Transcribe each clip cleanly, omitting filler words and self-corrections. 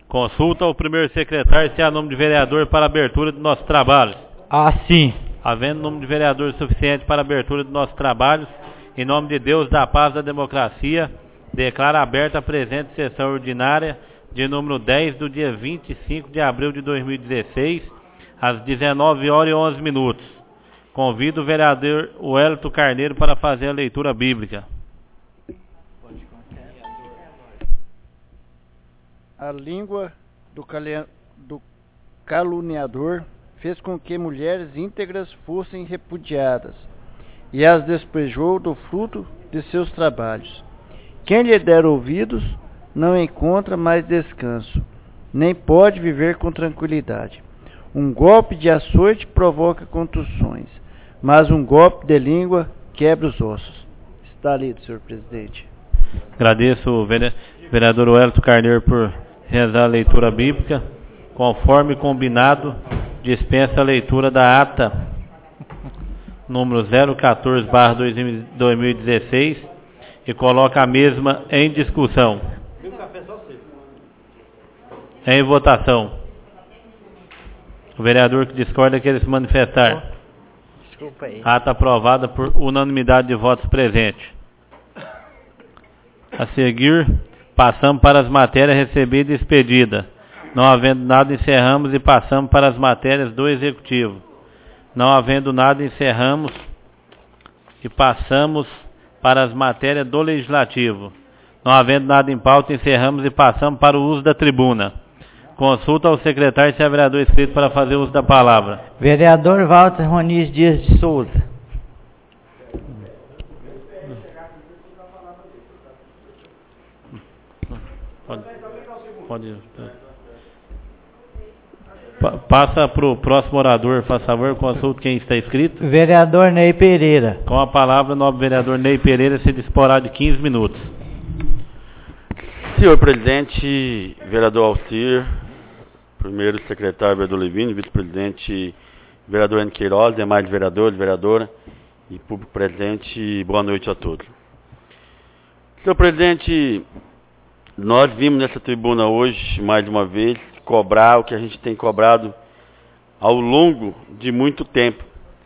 Consulta ao primeiro secretário se há número de vereador para abertura do nosso trabalho. Sim. Havendo número de vereadores suficiente para abertura do nosso trabalho, em nome de Deus, da paz e da democracia, declara aberta a presente sessão ordinária de número 10 do dia 25 de abril de 2016, às 19 horas e 11 minutos. Convido o vereador Wellington Carneiro para fazer a leitura bíblica. A língua do caluniador fez com que mulheres íntegras fossem repudiadas, e as despejou do fruto de seus trabalhos. Quem lhe der ouvidos não encontra mais descanso, nem pode viver com tranquilidade. Um golpe de açoite provoca contusões, mas um golpe de língua quebra os ossos. Está lido, senhor presidente. Agradeço o vereador Wellington Carneiro por realizar a leitura bíblica. Conforme combinado, dispensa a leitura da ata número 014/2016 e coloca a mesma em discussão. Em votação. O vereador que discorda quer se manifestar. Desculpa aí. Ata aprovada por unanimidade de votos presentes. A seguir, passamos para as matérias recebidas e expedidas. Não havendo nada, encerramos e passamos para as matérias do Executivo. Não havendo nada, encerramos e passamos para as matérias do Legislativo. Não havendo nada em pauta, encerramos e passamos para o uso da tribuna. Consulta ao secretário se há vereador inscrito para fazer uso da palavra. Vereador Walter Roniz Dias de Souza. Pode. Passa para o próximo orador, faz favor, consulta quem está inscrito. Vereador Ney Pereira. Com a palavra, o nobre vereador Ney Pereira se disporá de 15 minutos. Senhor presidente, vereador Alcir, primeiro secretário vereador Levino, vice-presidente vereador N. Queiroz, demais vereadores, vereadora e público presente, boa noite a todos. Senhor presidente, nós vimos nessa tribuna hoje, mais uma vez, cobrar o que a gente tem cobrado ao longo de muito tempo.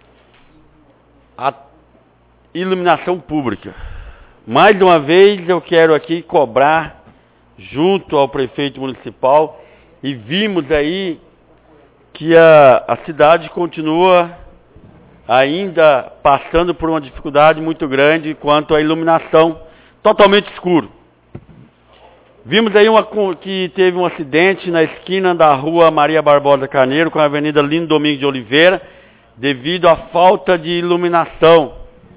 A iluminação pública. Mais uma vez eu quero aqui cobrar junto ao prefeito municipal e vimos aí que a cidade continua ainda passando por uma dificuldade muito grande quanto à iluminação totalmente escuro. Vimos aí que teve um acidente na esquina da rua Maria Barbosa Carneiro com a avenida Lindo Domingos de Oliveira, devido à falta de iluminação.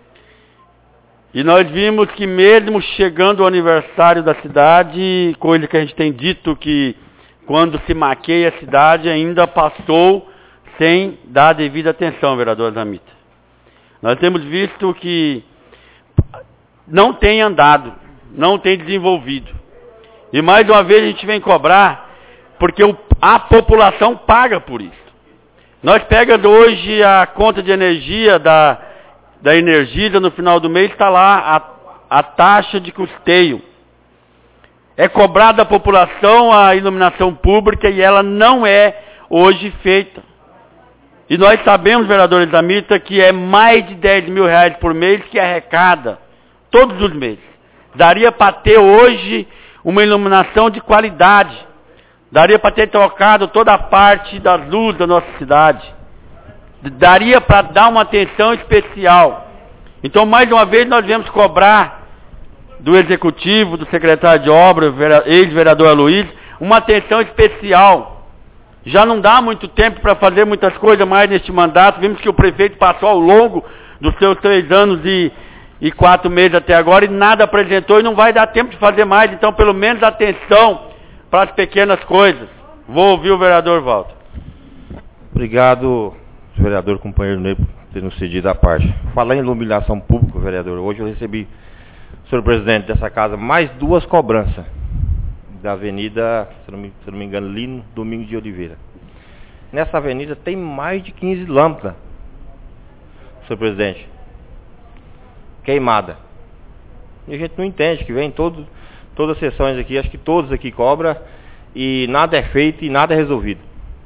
E nós vimos que mesmo chegando o aniversário da cidade, coisa que a gente tem dito que quando se maqueia a cidade ainda passou sem dar a devida atenção, vereador Zamita. Nós temos visto que não tem andado, não tem desenvolvido. E mais uma vez a gente vem cobrar, porque a população paga por isso. Nós pegamos hoje a conta de energia da Energisa, no final do mês está lá a taxa de custeio. É cobrada da população a iluminação pública e ela não é hoje feita. E nós sabemos, vereador Isamita, que é mais de 10 mil reais por mês que arrecada, todos os meses. Daria para ter hoje uma iluminação de qualidade. Daria para ter trocado toda a parte das luzes da nossa cidade. Daria para dar uma atenção especial. Então, mais uma vez, nós viemos cobrar do Executivo, do secretário de Obras, ex-vereador Aloysio, uma atenção especial. Já não dá muito tempo para fazer muitas coisas mais neste mandato. Vimos que o prefeito passou ao longo dos seus 3 anos e 4 meses até agora e nada apresentou e não vai dar tempo de fazer mais. Então, pelo menos, atenção para as pequenas coisas. Vou ouvir o vereador Walter. Obrigado, vereador companheiro Ney, por ter nos cedido a parte. Falar em iluminação pública, vereador, hoje eu recebi, senhor presidente dessa casa, mais 2 cobranças da avenida, se não me engano, Lino Domingos de Oliveira. Nessa avenida tem mais de 15 lâmpadas, senhor presidente, queimada. E a gente não entende, que vem todas as sessões aqui, acho que todos aqui cobram, e nada é feito e nada é resolvido.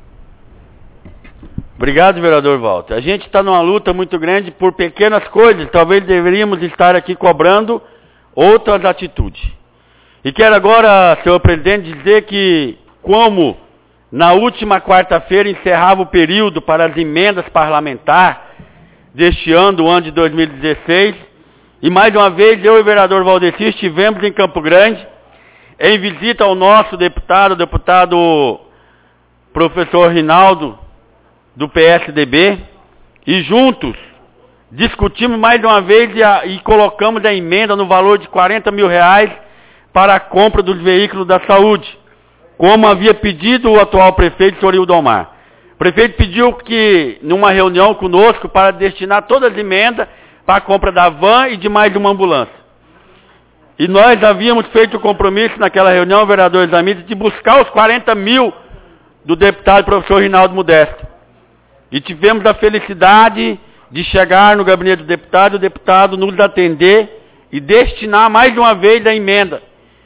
Obrigado, vereador Walter. A gente está numa luta muito grande por pequenas coisas. Talvez deveríamos estar aqui cobrando outras atitudes. E quero agora, senhor presidente, dizer que, como na última quarta-feira encerrava o período para as emendas parlamentares deste ano, o ano de 2016, e mais uma vez eu e o vereador Valdeci estivemos em Campo Grande, em visita ao nosso deputado, o deputado professor Rinaldo, do PSDB, e juntos discutimos mais uma vez e colocamos a emenda no valor de R$40 mil para a compra dos veículos da saúde, como havia pedido o atual prefeito, senhor Ildomar. O prefeito pediu que, numa reunião conosco, para destinar todas as emendas para a compra da van e de mais uma ambulância. E nós havíamos feito o compromisso naquela reunião, vereador Zamita, de buscar os 40 mil do deputado professor Rinaldo Modesto. E tivemos a felicidade de chegar no gabinete do deputado, o deputado nos atender e destinar mais uma vez a emenda.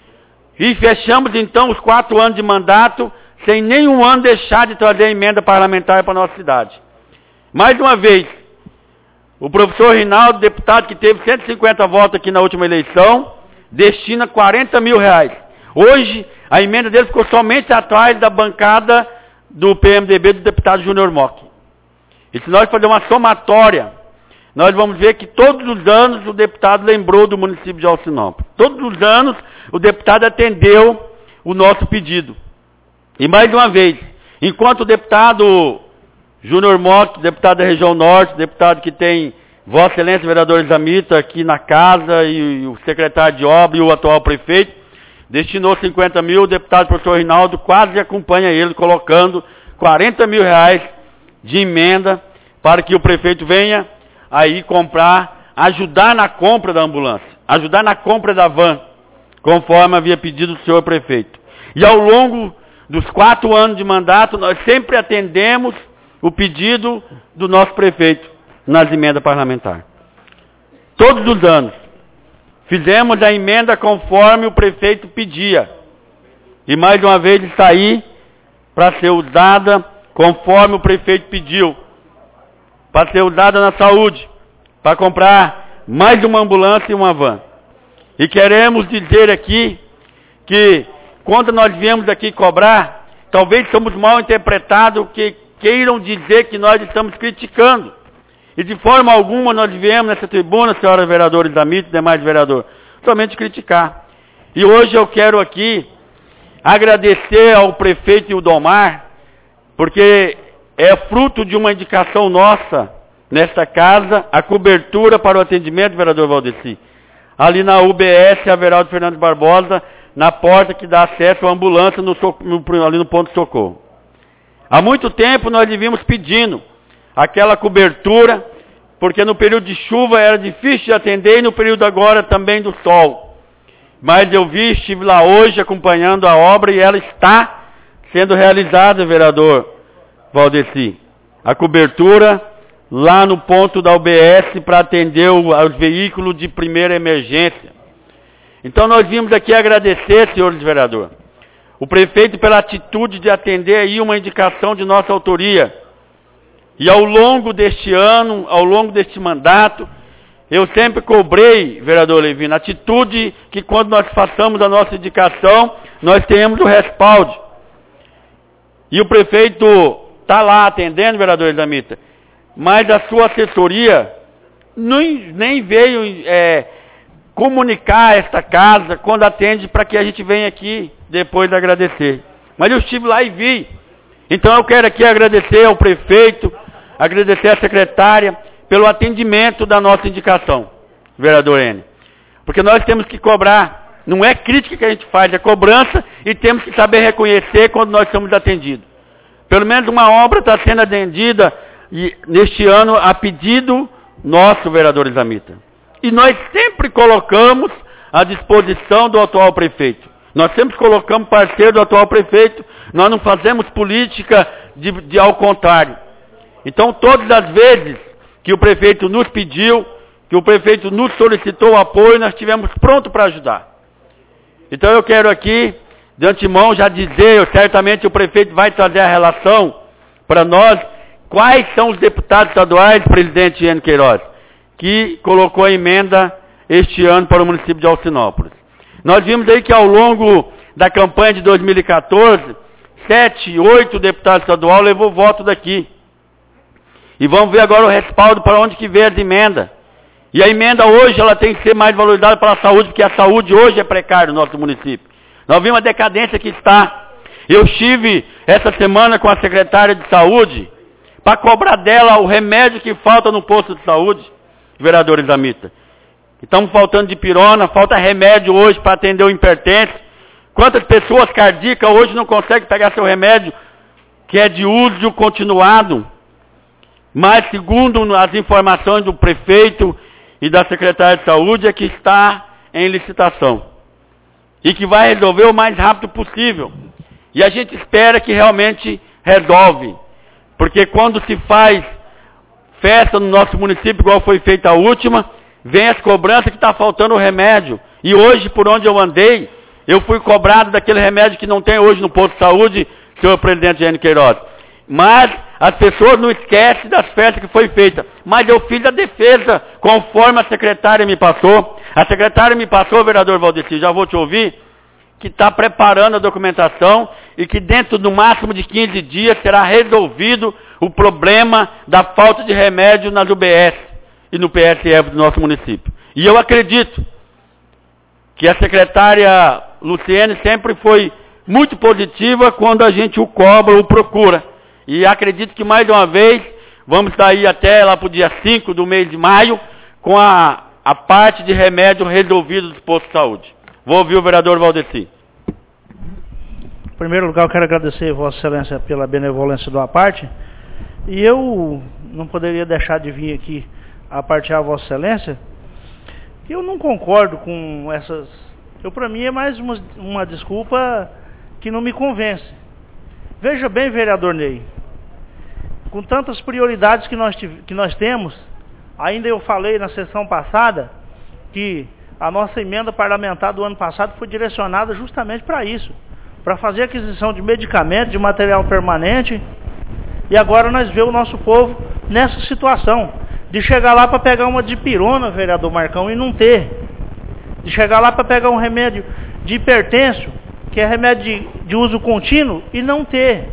E fechamos então os 4 anos de mandato, sem nenhum ano deixar de trazer a emenda parlamentar para a nossa cidade. Mais uma vez, o professor Rinaldo, deputado que teve 150 votos aqui na última eleição, destina R$40 mil. Hoje, a emenda dele ficou somente atrás da bancada do PMDB do deputado Júnior Mock. E se nós fazermos uma somatória, nós vamos ver que todos os anos o deputado lembrou do município de Alcinópolis. Todos os anos o deputado atendeu o nosso pedido. E mais uma vez, enquanto o deputado Júnior Mock, deputado da região norte, deputado que tem Vossa Excelência, vereador Zamita, aqui na casa, e o secretário de obra e o atual prefeito, destinou 50 mil, o deputado professor Rinaldo quase acompanha ele, colocando R$40 mil de emenda para que o prefeito venha aí comprar, ajudar na compra da ambulância, ajudar na compra da van, conforme havia pedido o senhor prefeito. E ao longo dos 4 anos de mandato, nós sempre atendemos o pedido do nosso prefeito nas emendas parlamentares. Todos os anos. Fizemos a emenda conforme o prefeito pedia. E mais uma vez está aí para ser usada conforme o prefeito pediu. Para ser usada na saúde. Para comprar mais uma ambulância e uma van. E queremos dizer aqui que quando nós viemos aqui cobrar, talvez somos mal interpretados que queiram dizer que nós estamos criticando. E de forma alguma nós viemos nessa tribuna, senhora vereadora Zamita e demais vereadores, somente criticar. E hoje eu quero aqui agradecer ao prefeito Ildomar, porque é fruto de uma indicação nossa, nesta casa, a cobertura para o atendimento, vereador Valdeci. Ali na UBS, Averaldo Fernandes Barbosa, na porta que dá acesso à ambulância ali no ponto de socorro. Há muito tempo nós devíamos pedindo aquela cobertura, porque no período de chuva era difícil de atender e no período agora também do sol. Mas eu estive lá hoje acompanhando a obra e ela está sendo realizada, vereador Valdeci. A cobertura lá no ponto da UBS para atender os veículos de primeira emergência. Então nós vimos aqui agradecer, senhores vereadores, o prefeito pela atitude de atender aí uma indicação de nossa autoria. E ao longo deste ano, ao longo deste mandato, eu sempre cobrei, vereador Levino, a atitude que quando nós façamos a nossa indicação, nós tenhamos o respaldo. E o prefeito está lá atendendo, vereador Zamita, mas a sua assessoria nem veio comunicar a esta casa quando atende para que a gente venha aqui depois agradecer. Mas eu estive lá e vi. Então eu quero aqui agradecer ao prefeito, agradecer à secretária pelo atendimento da nossa indicação, vereador N. Porque nós temos que cobrar, não é crítica que a gente faz, é cobrança e temos que saber reconhecer quando nós somos atendidos. Pelo menos uma obra está sendo atendida neste ano a pedido nosso, vereador Zamita. E nós sempre colocamos à disposição do atual prefeito. Nós sempre colocamos parceiro do atual prefeito, nós não fazemos política de ao contrário. Então, todas as vezes que o prefeito nos pediu, que o prefeito nos solicitou apoio, nós estivemos prontos para ajudar. Então, eu quero aqui de antemão já dizer, certamente o prefeito vai trazer a relação para nós, quais são os deputados estaduais, presidente N. Queiroz, que colocou a emenda este ano para o município de Alcinópolis. Nós vimos aí que ao longo da campanha de 2014, 7, 8 deputados estaduais levou voto daqui. E vamos ver agora o respaldo para onde que veio as emendas. E a emenda hoje ela tem que ser mais valorizada para a saúde, porque a saúde hoje é precária no nosso município. Nós vimos a decadência que está. Eu estive essa semana com a secretária de saúde para cobrar dela o remédio que falta no posto de saúde, vereador Isamita. Estamos faltando de pirona, falta remédio hoje para atender o hipertenso. Quantas pessoas cardíacas hoje não conseguem pegar seu remédio, que é de uso continuado? Mas, segundo as informações do prefeito e da secretária de saúde, é que está em licitação. E que vai resolver o mais rápido possível. E a gente espera que realmente resolve. Porque quando se faz festa no nosso município, igual foi feita a última, vem as cobranças que está faltando o remédio. E hoje, por onde eu andei, eu fui cobrado daquele remédio que não tem hoje no posto de saúde, senhor presidente N. Queiroz. Mas as pessoas não esquecem das festas que foi feita. Mas eu fiz a defesa conforme a secretária me passou. A secretária me passou, vereador Valdeci, já vou te ouvir, que está preparando a documentação e que dentro do máximo de 15 dias será resolvido o problema da falta de remédio nas UBS e no PSF do nosso município. E eu acredito que a secretária Luciene sempre foi muito positiva quando a gente o cobra, o procura. E acredito que mais uma vez vamos sair até lá para o dia 5 do mês de maio com a parte de remédio resolvido dos postos de saúde. Vou ouvir o vereador Valdeci. Em primeiro lugar, eu quero agradecer a Vossa Excelência pela benevolência da parte. E eu não poderia deixar de vir aqui a partilhar a Vossa Excelência. Eu não concordo com essas... Para mim é mais uma desculpa que não me convence. Veja bem, vereador Ney, com tantas prioridades que nós temos, ainda eu falei na sessão passada que a nossa emenda parlamentar do ano passado foi direcionada justamente para isso, para fazer aquisição de medicamentos, de material permanente, e agora nós vemos o nosso povo nessa situação, de chegar lá para pegar uma dipirona, vereador Marcão, e não ter, de chegar lá para pegar um remédio de hipertenso, que é remédio de uso contínuo, e não ter.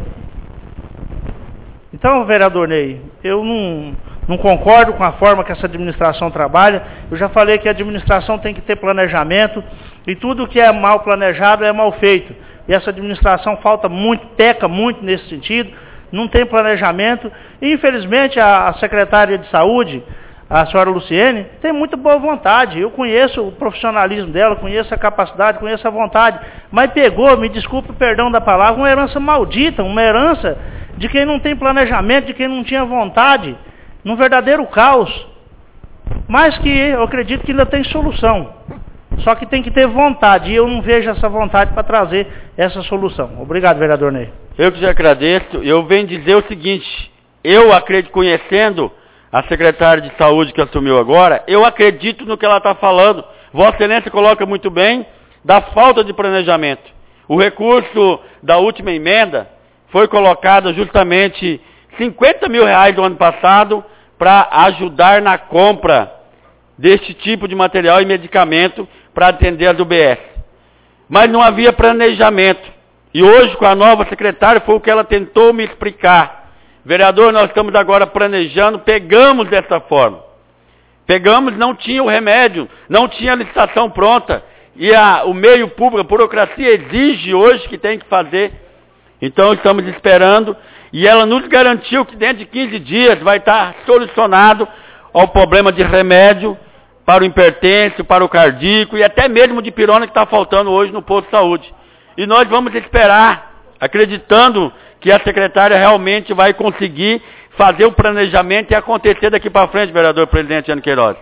Então, vereador Ney, eu não concordo com a forma que essa administração trabalha. Eu já falei que a administração tem que ter planejamento, e tudo que é mal planejado é mal feito. E essa administração falta muito, peca muito nesse sentido, não tem planejamento. E, infelizmente, a secretária de saúde, a senhora Luciene, tem muita boa vontade. Eu conheço o profissionalismo dela, conheço a capacidade, conheço a vontade. Mas pegou, me desculpe o perdão da palavra, uma herança maldita, uma herança de quem não tem planejamento, de quem não tinha vontade, num verdadeiro caos. Mas que eu acredito que ainda tem solução. Só que tem que ter vontade, e eu não vejo essa vontade para trazer essa solução. Obrigado, vereador Ney. Eu que já agradeço. Eu venho dizer o seguinte, eu acredito, conhecendo a secretária de saúde que assumiu agora, eu acredito no que ela está falando. Vossa Excelência coloca muito bem da falta de planejamento. O recurso da última emenda foi colocado justamente 50 mil reais do ano passado para ajudar na compra deste tipo de material e medicamento para atender as UBS. Mas não havia planejamento. E hoje, com a nova secretária, foi o que ela tentou me explicar. Vereador, nós estamos agora planejando, pegamos dessa forma. Pegamos, não tinha o remédio, não tinha a licitação pronta. E o meio público, a burocracia exige hoje que tem que fazer. Então estamos esperando. E ela nos garantiu que dentro de 15 dias vai estar solucionado o problema de remédio para o hipertenso, para o cardíaco e até mesmo de pirona que está faltando hoje no posto de saúde. E nós vamos esperar, acreditando que a secretária realmente vai conseguir fazer o planejamento e acontecer daqui para frente, vereador presidente N. Queiroz.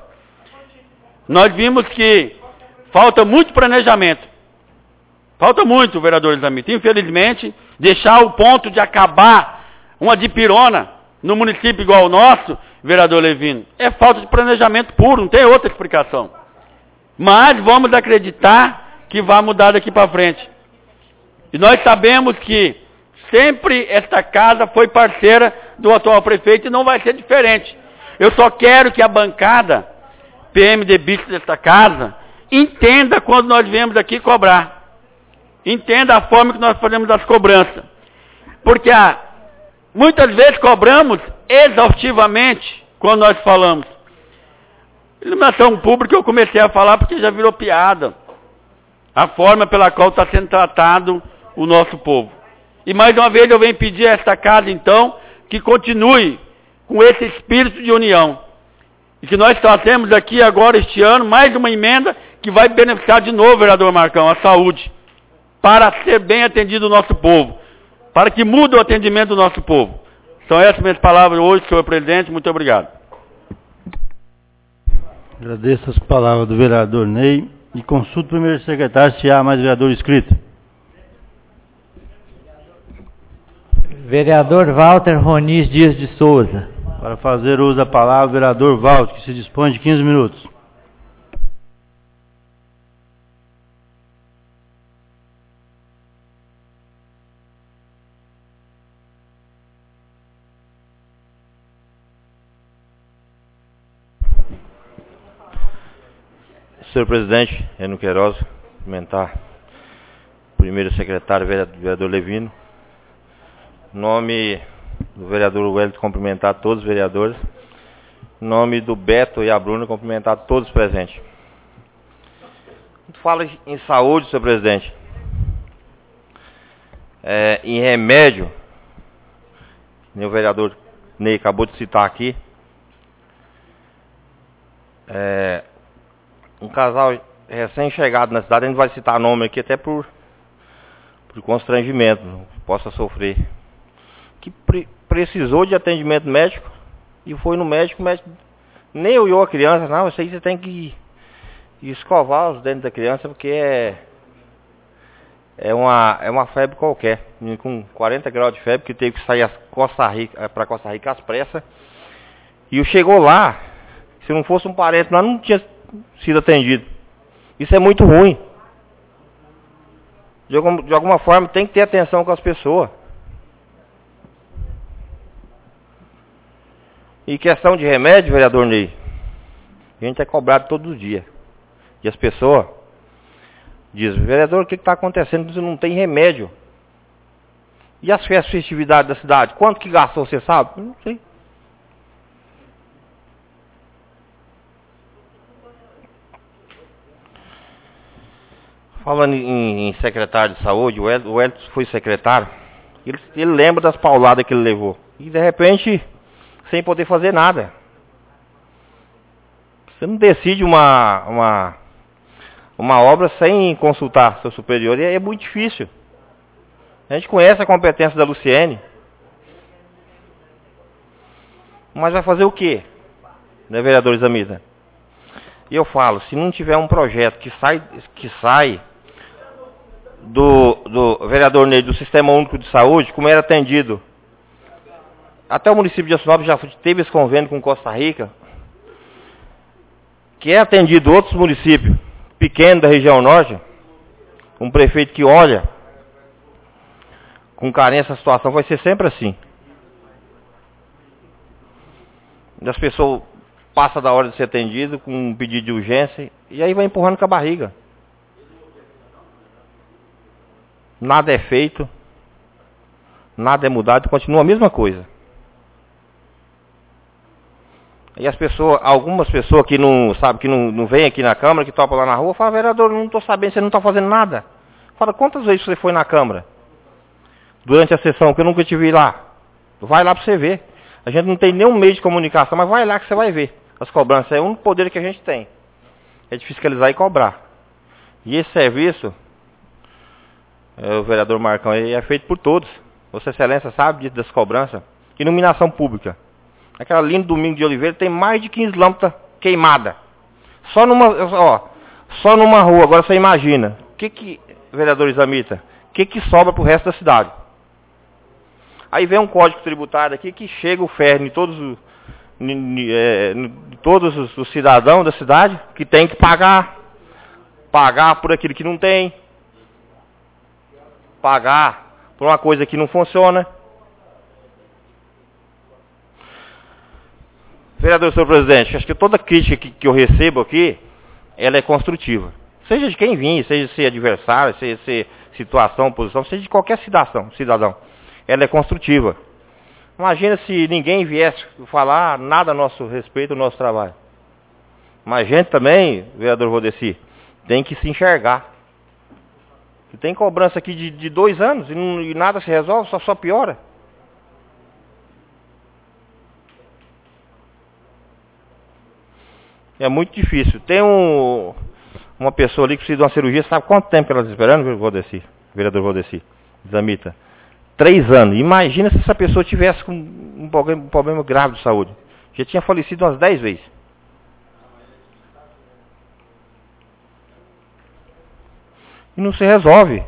Nós vimos que falta muito planejamento. Falta muito, vereador Isamita. Infelizmente, deixar o ponto de acabar uma dipirona no município igual ao nosso, vereador Levino, é falta de planejamento puro, não tem outra explicação. Mas vamos acreditar que vai mudar daqui para frente. E nós sabemos que sempre esta casa foi parceira do atual prefeito e não vai ser diferente. Eu só quero que a bancada PMDBista desta casa entenda quando nós viemos aqui cobrar. Entenda a forma que nós fazemos as cobranças. Porque muitas vezes cobramos exaustivamente quando nós falamos. Iluminação pública eu comecei a falar porque já virou piada. A forma pela qual está sendo tratado o nosso povo. E mais uma vez eu venho pedir a esta casa, então, que continue com esse espírito de união. E que nós trazemos aqui agora, este ano, mais uma emenda que vai beneficiar de novo, vereador Marcão, a saúde. Para ser bem atendido o nosso povo. Para que mude o atendimento do nosso povo. São essas minhas palavras hoje, senhor presidente. Muito obrigado. Agradeço as palavras do vereador Ney. E consulto o primeiro secretário se há mais vereador inscrito. Vereador Walter Ronis Dias de Souza. Para fazer uso da palavra, o vereador Walter, que se dispõe de 15 minutos. Senhor presidente, Enio Queiroz, cumprimentar o primeiro secretário, vereador Levino. Em nome do vereador Wellington, cumprimentar todos os vereadores. Em nome do Beto e a Bruna, cumprimentar todos os presentes. Fala em saúde, senhor presidente. Em remédio, o vereador Ney acabou de citar aqui. Um casal recém-chegado na cidade, a gente vai citar nome aqui até por constrangimento, não possa sofrer, que precisou de atendimento médico e foi no médico, o médico nem olhou a criança, não, isso aí você tem que escovar os dentes da criança porque é uma febre qualquer, com 40 graus de febre, que teve que sair para Costa Rica às pressas, e chegou lá, se não fosse um parente lá, não tinha sido atendido. Isso é muito ruim. De alguma forma tem que ter atenção com as pessoas. E questão de remédio, vereador Ney, a gente é cobrado todo dia. E as pessoas dizem, vereador, o que está acontecendo? Você não tem remédio. E as festividades da cidade? Quanto que gastou, você sabe? Não sei. Falando em secretário de saúde, o Wellington foi secretário, ele lembra das pauladas que ele levou. E de repente, sem poder fazer nada. Você não decide uma obra sem consultar seu superior, e é muito difícil. A gente conhece a competência da Luciene. Mas vai fazer o quê? Né, vereador Zamita? E eu falo, se não tiver um projeto que sai do vereador Ney, do Sistema Único de Saúde, como era atendido, até o município de Assunópolis já teve esse convênio com Costa Rica, que é atendido outros municípios pequenos da região norte, um prefeito que olha com carinho essa situação, vai ser sempre assim. E as pessoas passam da hora de ser atendido com um pedido de urgência e aí vai empurrando com a barriga. Nada é feito, nada é mudado, continua a mesma coisa. E as pessoas, algumas pessoas que não sabem, que não vêm aqui na Câmara, que topam lá na rua, falam, vereador, não estou sabendo, você não está fazendo nada. Fala, quantas vezes você foi na Câmara? Durante a sessão, que eu nunca te vi lá. Vai lá para você ver. A gente não tem nenhum meio de comunicação, mas vai lá que você vai ver. As cobranças é um poder que a gente tem. É de fiscalizar e cobrar. E esse serviço, o vereador Marcão, ele é feito por todos. Vossa Excelência sabe disso, das cobranças. Iluminação pública. Aquela linha do Domingo de Oliveira tem mais de 15 lâmpadas queimadas. Só numa rua. Agora você imagina. Vereador Zamita, o que sobra pro resto da cidade? Aí vem um código tributário aqui que chega o ferro em todos os cidadãos da cidade, que tem que pagar por aquilo que não tem. pagar por uma coisa que não funciona. Vereador, senhor presidente, acho que toda crítica que eu recebo aqui, ela é construtiva. Seja de quem vir, seja de ser adversário, seja de ser situação, posição, seja de qualquer cidadão. Ela é construtiva. Imagina se ninguém viesse falar nada a nosso respeito, ao nosso trabalho. Mas a gente também, vereador Valdeci, tem que se enxergar. E tem cobrança aqui de 2 anos e nada se resolve, só piora. É muito difícil. Tem uma pessoa ali que precisa de uma cirurgia, sabe quanto tempo que ela está esperando, vereador Valdeci, Zamita? 3 anos. Imagina se essa pessoa tivesse com um problema grave de saúde. Já tinha falecido umas 10 vezes. E não se resolve.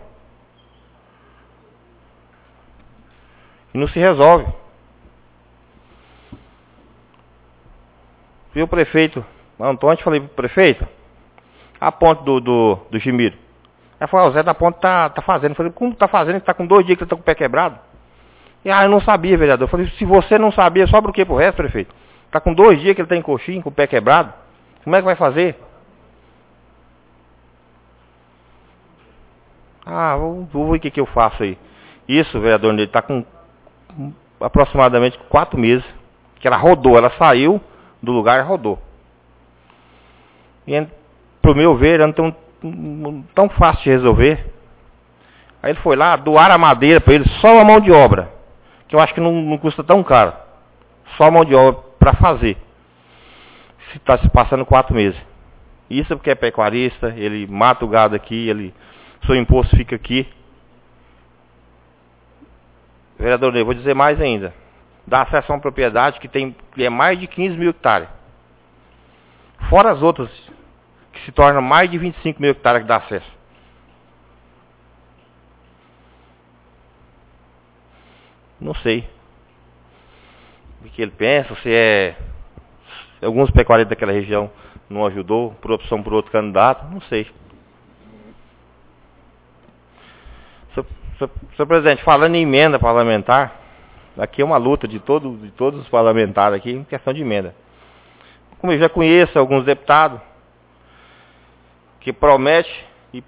E o prefeito Antônio, falei pro prefeito, a ponte do Chimiro. Ela falou, o Zé da ponte tá fazendo. Eu falei, como tá fazendo? Ele tá com 2 dias que ele tá com o pé quebrado. E eu não sabia, vereador. Eu falei, se você não sabia, sobra o que pro resto, prefeito? Tá com 2 dias que ele tá em coxinha, com o pé quebrado. Como é que vai fazer? Vou ver o que eu faço aí. Isso, vereador, ele tá com aproximadamente 4 meses. Que ela rodou, ela saiu do lugar e rodou. E pro meu ver, ela não tão fácil de resolver. Aí ele foi lá, doar a madeira para ele, só a mão de obra. Que eu acho que não custa tão caro. Só a mão de obra para fazer. Se está se passando 4 meses. Isso porque é pecuarista, ele mata o gado aqui, seu imposto fica aqui. Vereador, eu vou dizer mais ainda. Dá acesso a uma propriedade que é mais de 15 mil hectares. Fora as outras, que se tornam mais de 25 mil hectares que dá acesso. Não sei o que ele pensa, se alguns pecuaristas daquela região não ajudou, por opção por outro candidato, não sei. Senhor presidente, falando em emenda parlamentar, aqui é uma luta de todos os parlamentares aqui em questão de emenda. Como eu já conheço alguns deputados que promete.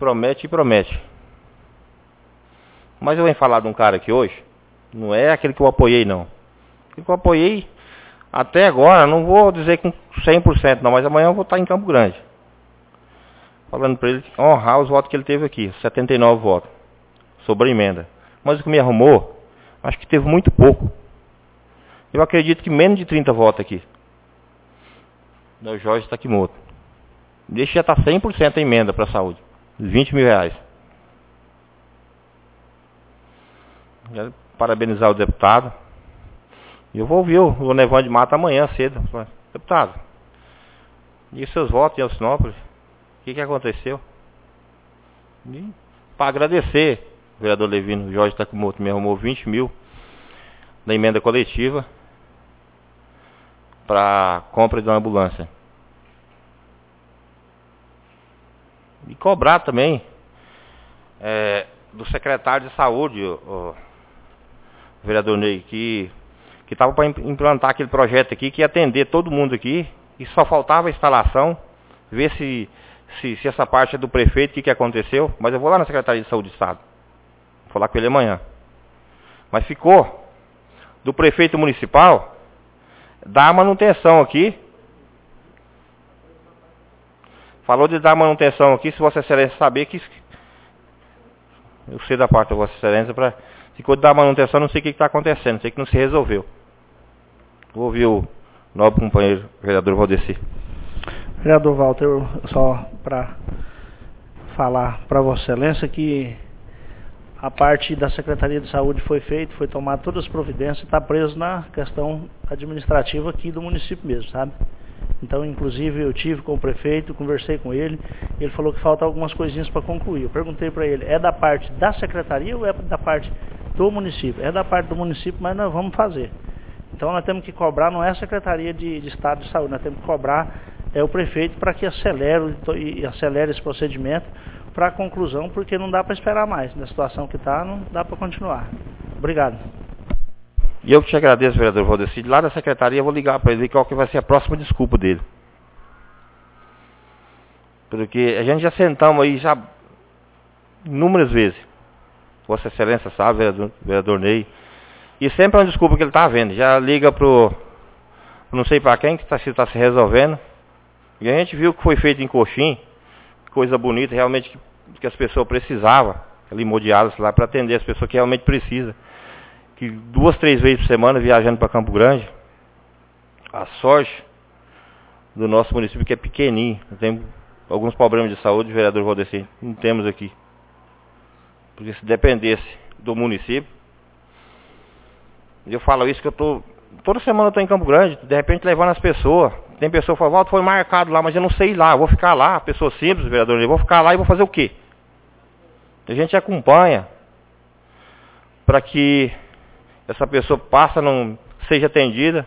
Mas eu venho falar de um cara aqui hoje, não é aquele que eu apoiei não. Aquele que eu apoiei até agora, não vou dizer com 100% não, mas amanhã eu vou estar em Campo Grande. Falando para ele honrar os votos que ele teve aqui, 79 votos, sobre a emenda. Mas o que me arrumou, acho que teve muito pouco. Eu acredito que menos de 30 votos aqui. O Jorge Takimoto. Deixa já estar 100% a emenda para a saúde. 20 mil reais. Quero parabenizar o deputado. E eu vou ouvir o Nevão de Mata amanhã cedo. Deputado, e os seus votos em Alcinópolis? O que aconteceu? Para agradecer, o vereador Levino, Jorge Takimoto me arrumou 20 mil da emenda coletiva para compra de uma ambulância. E cobrar também do secretário de saúde, o vereador Ney, que estava para implantar aquele projeto aqui, que ia atender todo mundo aqui, e só faltava a instalação, ver se essa parte é do prefeito, o que aconteceu. Mas eu vou lá na Secretaria de Saúde do Estado, vou falar com ele amanhã. Mas ficou do prefeito municipal dar manutenção aqui. Falou de dar manutenção aqui, se Vossa Excelência saber que... Eu sei da parte da Vossa Excelência, ficou de dar manutenção, não sei o que está acontecendo, sei que não se resolveu. Vou ouvir o nobre companheiro, vereador Valdeci. Vereador Walter, só para falar para Vossa Excelência que a parte da Secretaria de Saúde foi feita, foi tomada todas as providências e está preso na questão administrativa aqui do município mesmo, sabe? Então, inclusive, eu tive com o prefeito, conversei com ele falou que falta algumas coisinhas para concluir. Eu perguntei para ele, é da parte da secretaria ou é da parte do município? É da parte do município, mas nós vamos fazer. Então, nós temos que cobrar, não é a Secretaria de Estado de Saúde, nós temos que cobrar o prefeito para que acelere esse procedimento, para a conclusão, porque não dá para esperar mais. Na situação que está, não dá para continuar. Obrigado. E eu que te agradeço, vereador Valdeci. Lá da secretaria eu vou ligar para ele ver qual que vai ser a próxima desculpa dele. Porque a gente já sentamos aí já inúmeras vezes. Vossa Excelência sabe, vereador Ney. E sempre é uma desculpa que ele está vendo. Já liga pro não sei para quem que está se resolvendo. E a gente viu que foi feito em Coxim. Coisa bonita, realmente que as pessoas precisavam. Ali modiadas lá para atender as pessoas que realmente precisam. Que 2, 3 vezes por semana viajando para Campo Grande. A sorte do nosso município que é pequenininho. Tem alguns problemas de saúde, vereador Valdeci, não temos aqui. Porque se dependesse do município, eu falo isso que toda semana eu estou em Campo Grande, de repente levando as pessoas. Tem pessoa que fala, Walter, foi marcado lá, mas eu não sei ir lá, eu vou ficar lá. Pessoa simples, vereador, eu vou ficar lá e vou fazer o quê? A gente acompanha para que essa pessoa não seja atendida.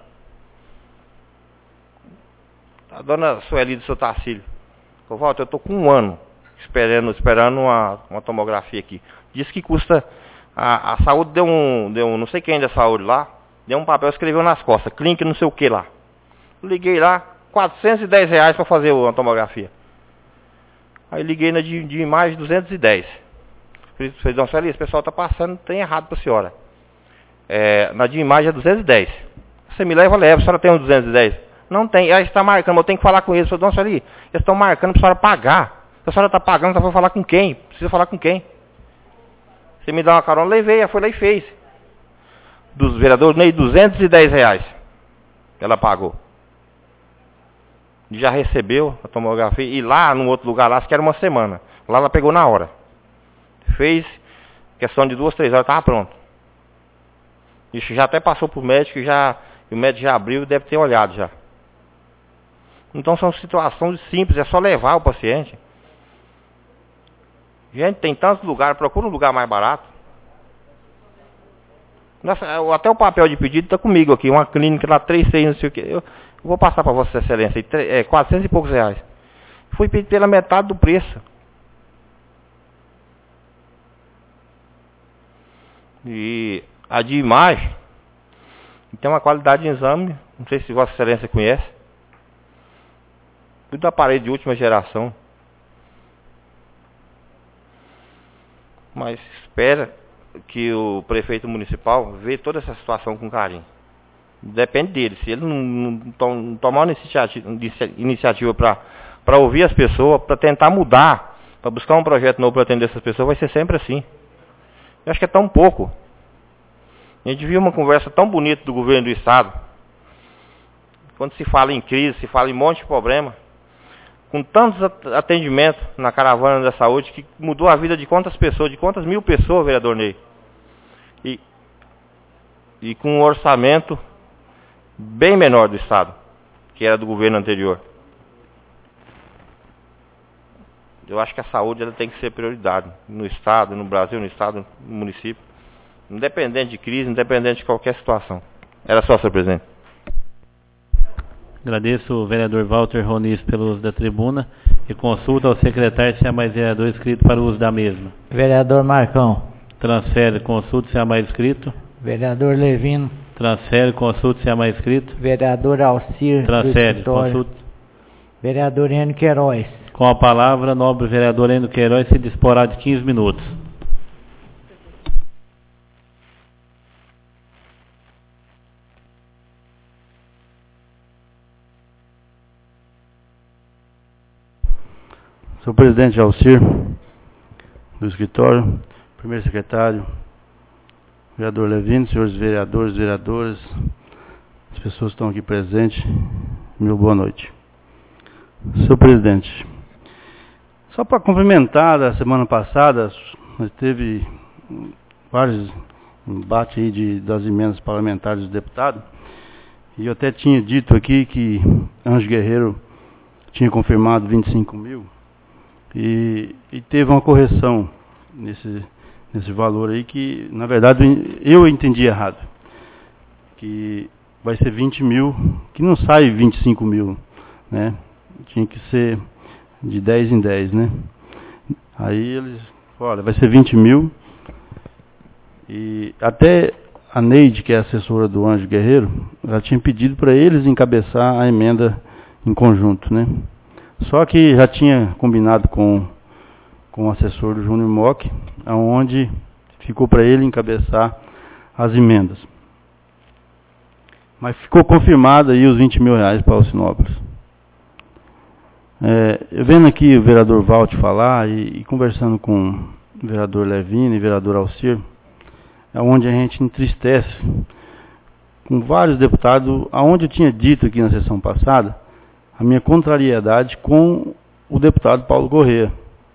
A dona Sueli do seu Tarcílio, Walter, eu estou com 1 ano esperando uma tomografia aqui. Diz que custa, a saúde deu não sei quem da saúde lá, deu um papel, escreveu nas costas, clínica não sei o que lá. Liguei lá, R$410 para fazer uma tomografia. Aí liguei na de imagem 210. Falei, dona Sueli, esse pessoal está passando, tem errado para a senhora. Na de imagem é 210. Você me leva, a senhora tem um 210? Não tem, aí está marcando, eu tenho que falar com eles. Eu falei, dona Sueli, eles estão marcando para a senhora pagar. Se a senhora está pagando, você vai falar com quem? Precisa falar com quem? Você me dá uma carona, levei, ela foi lá e fez. Dos vereadores, nem R$210 ela pagou. Já recebeu a tomografia, e lá no outro lugar, lá, acho que era 1 semana. Lá ela pegou na hora. Fez, questão de 2, 3 horas, estava pronto. Isso já até passou para o médico, e o médico já abriu e deve ter olhado já. Então são situações simples, é só levar o paciente. Gente, tem tantos lugares, procura um lugar mais barato. Nossa, até o papel de pedido está comigo aqui, uma clínica lá, 3, 6, não sei o que. Eu vou passar para Vossa Excelência, 400 e poucos reais. Fui pedido pela metade do preço. E a de imagem tem uma qualidade de exame, não sei se Vossa Excelência conhece. Tudo aparelho de última geração. Mas espera que o prefeito municipal veja toda essa situação com carinho. Depende dele. Se ele não tomar uma iniciativa para ouvir as pessoas, para tentar mudar, para buscar um projeto novo para atender essas pessoas, vai ser sempre assim. Eu acho que é tão pouco. A gente viu uma conversa tão bonita do governo do estado. Quando se fala em crise, se fala em um monte de problema. Com tantos atendimentos na caravana da saúde, que mudou a vida de quantas pessoas, de quantas mil pessoas, vereador Ney. E com um orçamento bem menor do estado, que era do governo anterior. Eu acho que a saúde ela tem que ser prioridade no estado, no Brasil, no estado, no município. Independente de crise, independente de qualquer situação. Era só, senhor presidente. Agradeço o vereador Walter Ronis pelo uso da tribuna e consulta ao secretário se há mais vereador inscrito para o uso da mesma. Vereador Marcão. Transfere, consulta se há mais inscrito. Vereador Levino. Transfere, consulta se há mais inscrito. Vereador Alcir. Transfere, consulta. Vereador Enio Queiroz. Com a palavra, nobre vereador Enio Queiroz se disporá de 15 minutos. Senhor presidente Alcir, do escritório, primeiro secretário, vereador Levino, senhores vereadores, vereadoras, as pessoas que estão aqui presentes, meu boa noite. Senhor presidente, só para complementar, da semana passada, nós teve vários embates aí das emendas parlamentares dos deputados, e eu até tinha dito aqui que Anjo Guerreiro tinha confirmado 25 mil, e teve uma correção nesse valor aí que, na verdade, eu entendi errado. Que vai ser 20 mil, que não sai 25 mil, né? Tinha que ser de 10 em 10, né? Aí eles, olha, vai ser 20 mil. E até a Neide, que é assessora do Anjo Guerreiro, ela tinha pedido para eles encabeçar a emenda em conjunto, né? Só que já tinha combinado com o assessor do Júnior Mock, onde ficou para ele encabeçar as emendas. Mas ficou confirmado aí os 20 mil reais para Alcinópolis. Vendo aqui o vereador Walt falar e conversando com o vereador Levino e o vereador Alcir, é onde a gente entristece com vários deputados, aonde eu tinha dito aqui na sessão passada, a minha contrariedade com o deputado Paulo Correia.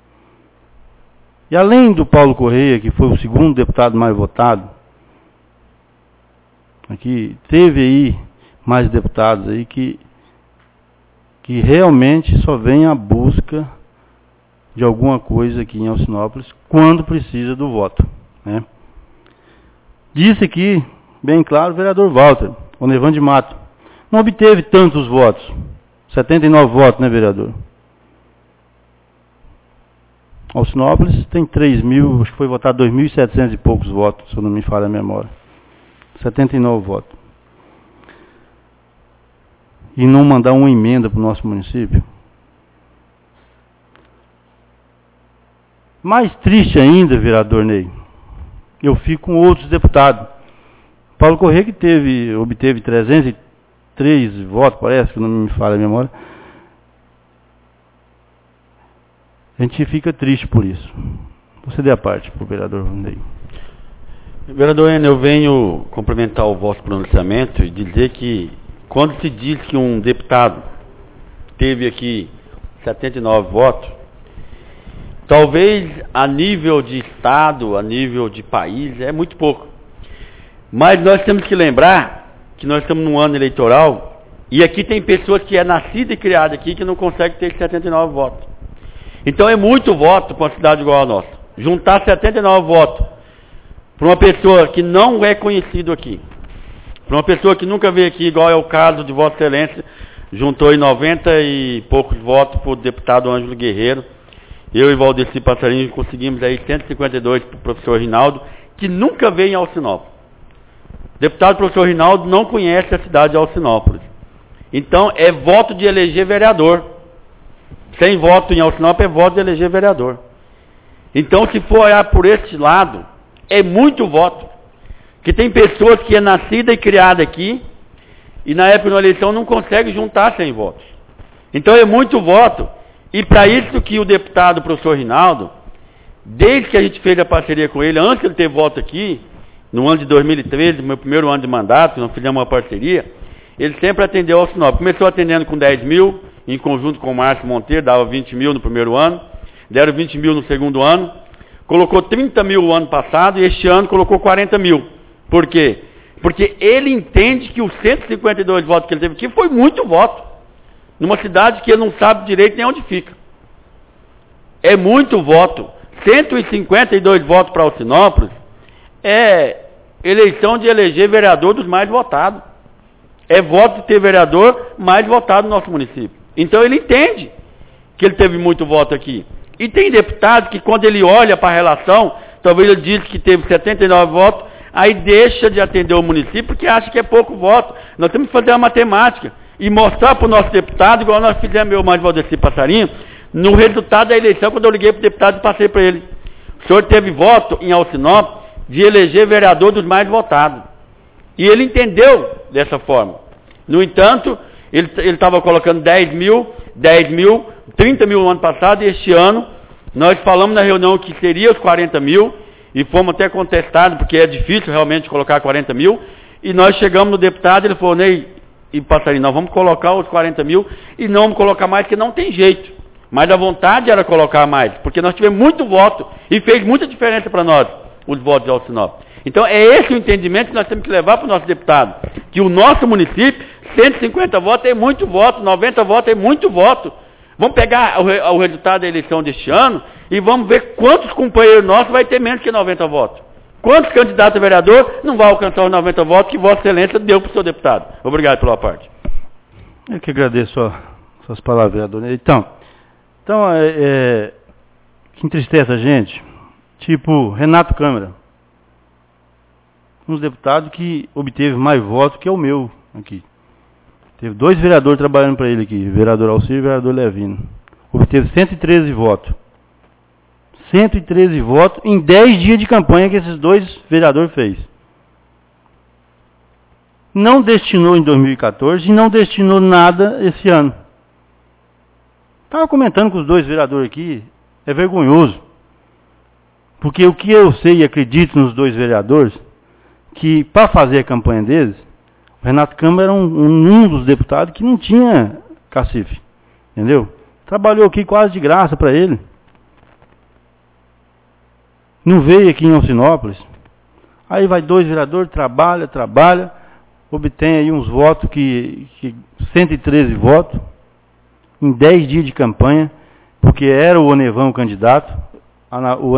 E além do Paulo Correia, que foi o segundo deputado mais votado, aqui teve aí mais deputados aí que realmente só vem à busca de alguma coisa aqui em Alcinópolis quando precisa do voto, né? Disse aqui, bem claro, o vereador Walter, o Nevan de Mato, não obteve tantos votos, 79 votos, né, vereador? Alcinópolis tem 3 mil, acho que foi votado 2.700 e poucos votos, se eu não me falha a memória. 79 votos. E não mandar uma emenda para o nosso município. Mais triste ainda, vereador Ney, eu fico com outros deputados. Paulo Correia, que obteve 303 votos, parece, que não me falha a memória. A gente fica triste por isso. Você dê a parte para o vereador Ney. Vereador Enio, eu venho complementar o vosso pronunciamento e dizer que quando se diz que um deputado teve aqui 79 votos, talvez a nível de Estado, a nível de país, é muito pouco. Mas nós temos que lembrar que nós estamos num ano eleitoral e aqui tem pessoas que é nascida e criada aqui que não conseguem ter 79 votos. Então é muito voto para uma cidade igual a nossa. Juntar 79 votos para uma pessoa que não é conhecido aqui, para uma pessoa que nunca veio aqui, igual é o caso de Vossa Excelência, juntou em 90 e poucos votos para o deputado Ângelo Guerreiro. Eu e Valdeci Passarinho conseguimos aí 152 para o professor Rinaldo, que nunca veio em Alcinópolis. O deputado professor Rinaldo não conhece a cidade de Alcinópolis. Então é voto de eleger vereador. Sem voto em Alcinópolis é voto de eleger vereador. Então, se for olhar por esse lado, é muito voto. Que tem pessoas que é nascida e criada aqui, e na época da eleição não consegue juntar 100 votos. Então é muito voto. E para isso que o deputado professor Rinaldo, desde que a gente fez a parceria com ele, antes de ele ter voto aqui, no ano de 2013, meu primeiro ano de mandato, nós fizemos uma parceria, ele sempre atendeu ao Alcinópolis. Começou atendendo com 10 mil, em conjunto com o Márcio Monteiro, dava 20 mil no primeiro ano, deram 20 mil no segundo ano, colocou 30 mil no ano passado e este ano colocou 40 mil. Por quê? Porque ele entende que os 152 votos que ele teve aqui foi muito voto, numa cidade que ele não sabe direito nem onde fica. É muito voto. 152 votos para Alcinópolis é eleição de eleger vereador dos mais votados. É voto de ter vereador mais votado no nosso município. Então ele entende que ele teve muito voto aqui. E tem deputado que quando ele olha para a relação, talvez ele diz que teve 79 votos, aí deixa de atender o município porque acha que é pouco voto. Nós temos que fazer uma matemática e mostrar para o nosso deputado, igual nós fizemos eu mais Valdeci Passarinho, no resultado da eleição, quando eu liguei para o deputado e passei para ele. O senhor teve voto em Alcinópolis de eleger vereador dos mais votados. E ele entendeu dessa forma. No entanto, ele estava colocando 10 mil, 30 mil no ano passado, e este ano, nós falamos na reunião que seria os 40 mil, e fomos até contestados, porque é difícil realmente colocar 40 mil, e nós chegamos no deputado, ele falou, Ney e Passarinho, nós vamos colocar os 40 mil, e não vamos colocar mais, porque não tem jeito. Mas a vontade era colocar mais, porque nós tivemos muito voto, e fez muita diferença para nós, os votos de Alcinópolis. Então é esse o entendimento que nós temos que levar para o nosso deputado, que o nosso município, 150 votos é muito voto, 90 votos é muito voto. Vamos pegar o resultado da eleição deste ano e vamos ver quantos companheiros nossos vai ter menos que 90 votos. Quantos candidatos a vereador não vai alcançar os 90 votos que Vossa Excelência deu para o seu deputado. Obrigado pela parte. Eu que agradeço suas palavras, vereador. Então que entristece a gente, tipo Renato Câmara, um dos deputados que obteve mais votos que é o meu aqui. Teve 2 vereadores trabalhando para ele aqui, vereador Alcir e vereador Levino. Obteve 113 votos. 113 votos em 10 dias de campanha que esses 2 vereadores fez. Não destinou em 2014 e não destinou nada esse ano. Estava comentando com os 2 vereadores aqui, é vergonhoso. Porque o que eu sei e acredito nos 2 vereadores, que para fazer a campanha deles, o Renato Câmara era um dos deputados que não tinha cacife. Entendeu? Trabalhou aqui quase de graça para ele. Não veio aqui em Alcinópolis. Aí vai 2 vereadores, trabalha, obtém aí uns votos 113 votos, em 10 dias de campanha, porque era o Onevan o candidato, o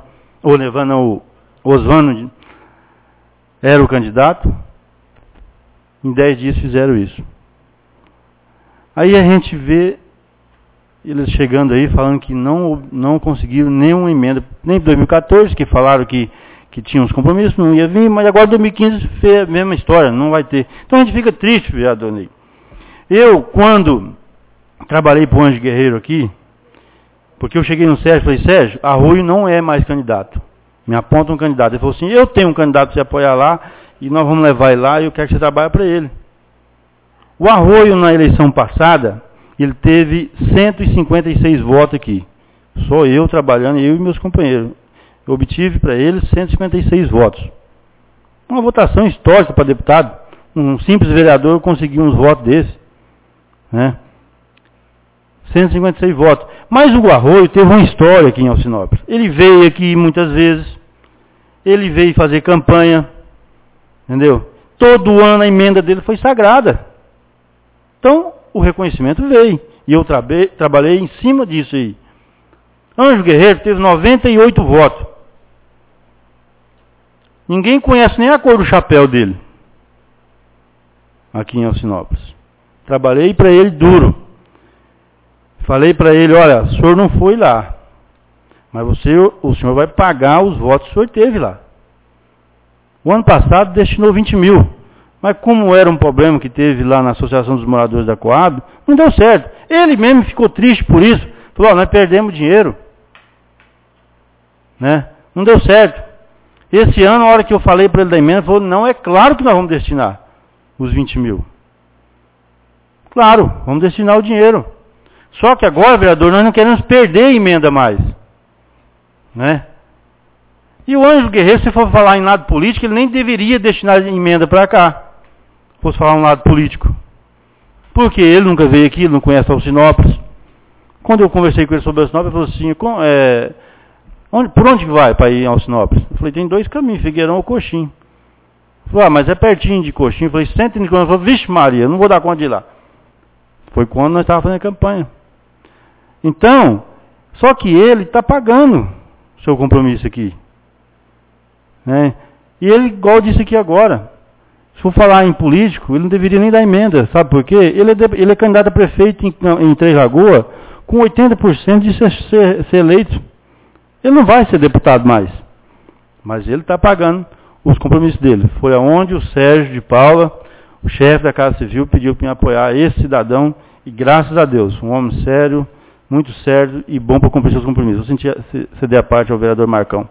Osvano era o candidato, em 10 dias fizeram isso. Aí a gente vê eles chegando aí, falando que não conseguiram nenhuma emenda, nem em 2014, que falaram que tinha uns compromissos, não ia vir, mas agora em 2015 fez a mesma história, não vai ter. Então a gente fica triste, vereador Ney. Eu, quando trabalhei para o Anjo Guerreiro aqui, porque eu cheguei no Sérgio e falei, Sérgio, Arroio não é mais candidato. Me aponta um candidato. Ele falou assim, eu tenho um candidato para você apoiar lá, e nós vamos levar ele lá, e eu quero que você trabalhe para ele. O Arroio, na eleição passada, ele teve 156 votos aqui. Só eu trabalhando, eu e meus companheiros. Eu obtive para ele 156 votos. Uma votação histórica para deputado. Um simples vereador conseguiu uns votos desses. Né? 156 votos. Mas o Arroio teve uma história aqui em Alcinópolis. Ele veio aqui muitas vezes. Ele veio fazer campanha. Entendeu? Todo ano a emenda dele foi sagrada. Então, o reconhecimento veio. E eu trabalhei em cima disso aí. Anjo Guerreiro teve 98 votos. Ninguém conhece nem a cor do chapéu dele. Aqui em Alcinópolis. Trabalhei para ele duro. Falei para ele, olha, o senhor não foi lá. Mas o senhor vai pagar os votos que o senhor teve lá. O ano passado destinou 20 mil. Mas como era um problema que teve lá na Associação dos Moradores da Coab, não deu certo. Ele mesmo ficou triste por isso. Falou, nós perdemos dinheiro. Né? Não deu certo. Esse ano, a hora que eu falei para ele da emenda, ele falou, não, é claro que nós vamos destinar os 20 mil. Claro, vamos destinar o dinheiro. Só que agora, vereador, nós não queremos perder a emenda mais. Né? E o Anjo Guerreiro, se for falar em lado político, ele nem deveria destinar a emenda para cá. Se fosse falar um lado político. Porque ele nunca veio aqui, ele não conhece Alcinópolis. Quando eu conversei com ele sobre Alcinópolis, ele falou assim, por onde que vai para ir em Alcinópolis? Eu falei, tem 2 caminhos, Figueirão ou Coxim. Ele falou, mas é pertinho de Coxim. Eu falei, 150 km. Eu falei, vixe Maria, não vou dar conta de ir lá. Foi quando nós estávamos fazendo a campanha. Então, só que ele está pagando o seu compromisso aqui. Né? E ele, igual disse aqui agora, se for falar em político, ele não deveria nem dar emenda. Sabe por quê? Ele é candidato a prefeito em Três Lagoas com 80% de ser eleito. Ele não vai ser deputado mais. Mas ele está pagando os compromissos dele. Foi aonde o Sérgio de Paula, o chefe da Casa Civil, pediu para me apoiar esse cidadão. E graças a Deus, um homem sério, muito sério e bom para cumprir seus compromissos. Eu ceder a parte ao vereador Marcão.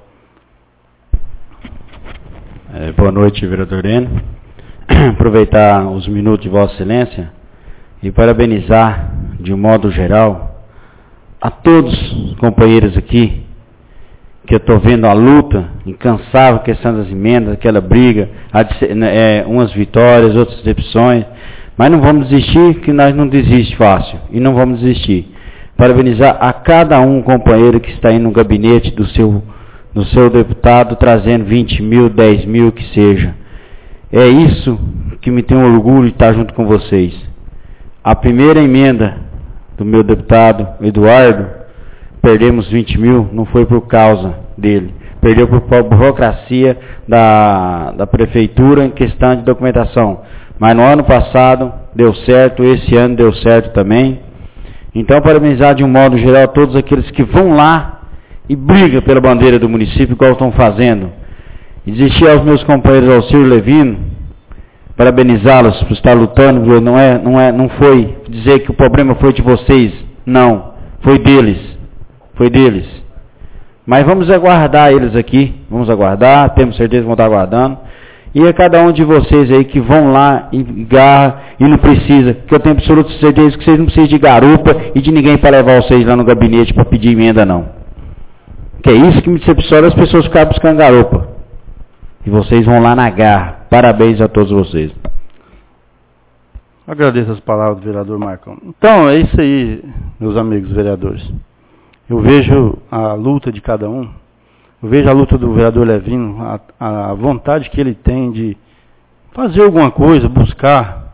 Boa noite, vereador Eno. Aproveitar os minutos de Vossa Excelência e parabenizar, de um modo geral, a todos os companheiros aqui, que eu estou vendo a luta, incansável questão das emendas, aquela briga, umas vitórias, outras decepções, mas não vamos desistir, que nós não desistimos fácil, e não vamos desistir. Parabenizar a cada um companheiro que está aí no gabinete do seu deputado, trazendo 20 mil, 10 mil, que seja. É isso que me tem orgulho de estar junto com vocês. A primeira emenda do meu deputado Eduardo, perdemos 20 mil, não foi por causa dele. Perdeu por burocracia da prefeitura em questão de documentação. Mas no ano passado deu certo, esse ano deu certo também. Então, parabenizar de um modo geral todos aqueles que vão lá e briga pela bandeira do município, igual estão fazendo. E dizer aos meus companheiros Alcir Levino, parabenizá-los por estar lutando, não foi dizer que o problema foi de vocês, não, foi deles. Mas vamos aguardar eles aqui, temos certeza que vão estar aguardando. E a cada um de vocês aí que vão lá e garra e não precisa, que eu tenho absoluta certeza que vocês não precisam de garupa e de ninguém para levar vocês lá no gabinete para pedir emenda, não. Que é isso que me decepciona, as pessoas ficam buscando garupa. E vocês vão lá na garra. Parabéns a todos vocês. Agradeço as palavras do vereador Marcão. Então, é isso aí, meus amigos vereadores. Eu vejo a luta de cada um. Eu vejo a luta do vereador Levino, a vontade que ele tem de fazer alguma coisa, buscar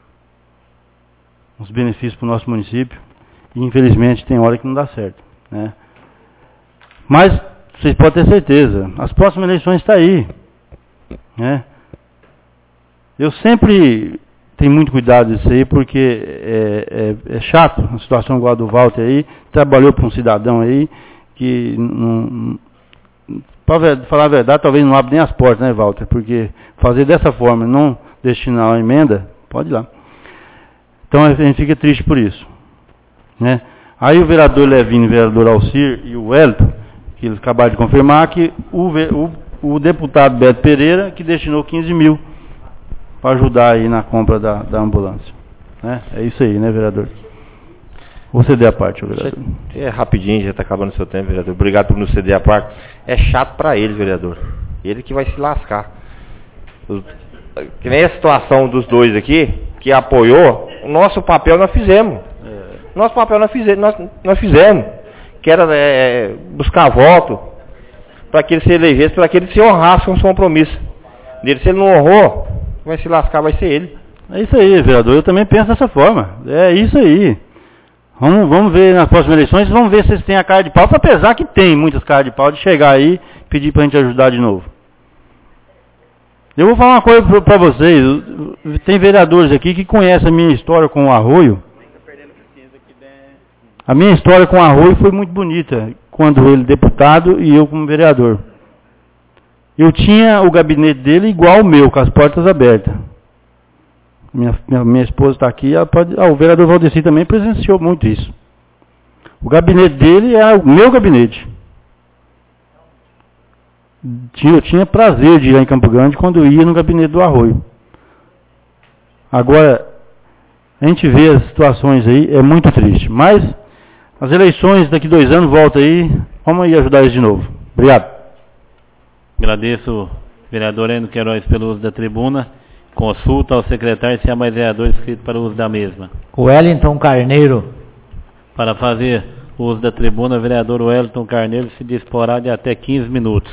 os benefícios para o nosso município. E infelizmente tem hora que não dá certo, né? Mas vocês podem ter certeza, as próximas eleições estão aí, né? Eu sempre tenho muito cuidado disso aí, porque é chato uma situação igual a do Walter aí, trabalhou para um cidadão aí que não... Para falar a verdade, talvez não abre nem as portas, né, Walter? Porque fazer dessa forma, não destinar a emenda, pode ir lá. Então a gente fica triste por isso, né? Aí o vereador Levino, o vereador Alcir e o Wellington, que eles acabaram de confirmar que o deputado Beto Pereira, que destinou 15 mil para ajudar aí na compra da ambulância, né? É isso aí, né, vereador? Vou ceder a parte, vereador. É rapidinho, já está acabando o seu tempo, vereador. Obrigado por nos ceder a parte. É chato para eles, vereador. Ele que vai se lascar. Que nem a situação dos dois aqui, que apoiou, o nosso papel nós fizemos. Nosso papel nós fizemos. Que era buscar voto para que ele se elegesse, para que ele se honrasse com os compromissos dele. Se ele não honrou, vai se lascar, vai ser ele. É isso aí, vereador. Eu também penso dessa forma. É isso aí. Vamos ver nas próximas eleições, vamos ver se eles têm a cara de pau, apesar que tem muitas caras de pau, de chegar aí e pedir para a gente ajudar de novo. Eu vou falar uma coisa para vocês, tem vereadores aqui que conhecem a minha história com o Arroio. A minha história com o Arroio foi muito bonita, quando ele deputado e eu como vereador. Eu tinha o gabinete dele igual o meu, com as portas abertas. Minha esposa está aqui, o vereador Valdeci também presenciou muito isso. O gabinete dele é o meu gabinete. Eu tinha prazer de ir lá em Campo Grande quando eu ia no gabinete do Arroio. Agora, a gente vê as situações aí, é muito triste. Mas, as eleições daqui 2 anos, volta aí, vamos aí ajudar eles de novo. Obrigado. Agradeço, vereador Eno Queiroz, pelo uso da tribuna. Consulta ao secretário se há mais vereador inscrito para o uso da mesma. Wellington Carneiro. Para fazer o uso da tribuna, o vereador Wellington Carneiro se disporá de até 15 minutos.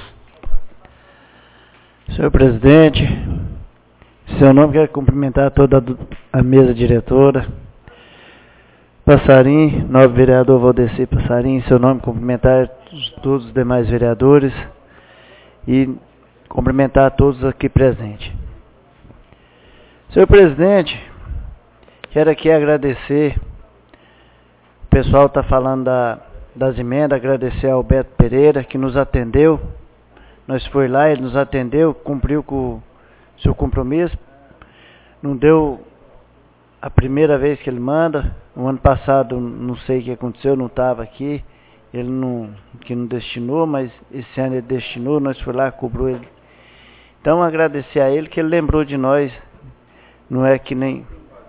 Senhor presidente, em seu nome quero cumprimentar toda a mesa diretora. Passarim, novo vereador Valdeci Passarim, em seu nome cumprimentar todos os demais vereadores e cumprimentar todos aqui presentes. Senhor presidente, quero aqui agradecer, o pessoal está falando das emendas, agradecer ao Beto Pereira que nos atendeu, nós foi lá, ele nos atendeu, cumpriu com o seu compromisso, não deu a primeira vez que ele manda, o ano passado não sei o que aconteceu, não estava aqui, ele não destinou, mas esse ano ele destinou, nós foi lá, cobrou ele. Então agradecer a ele que ele lembrou de nós. Não é que nem...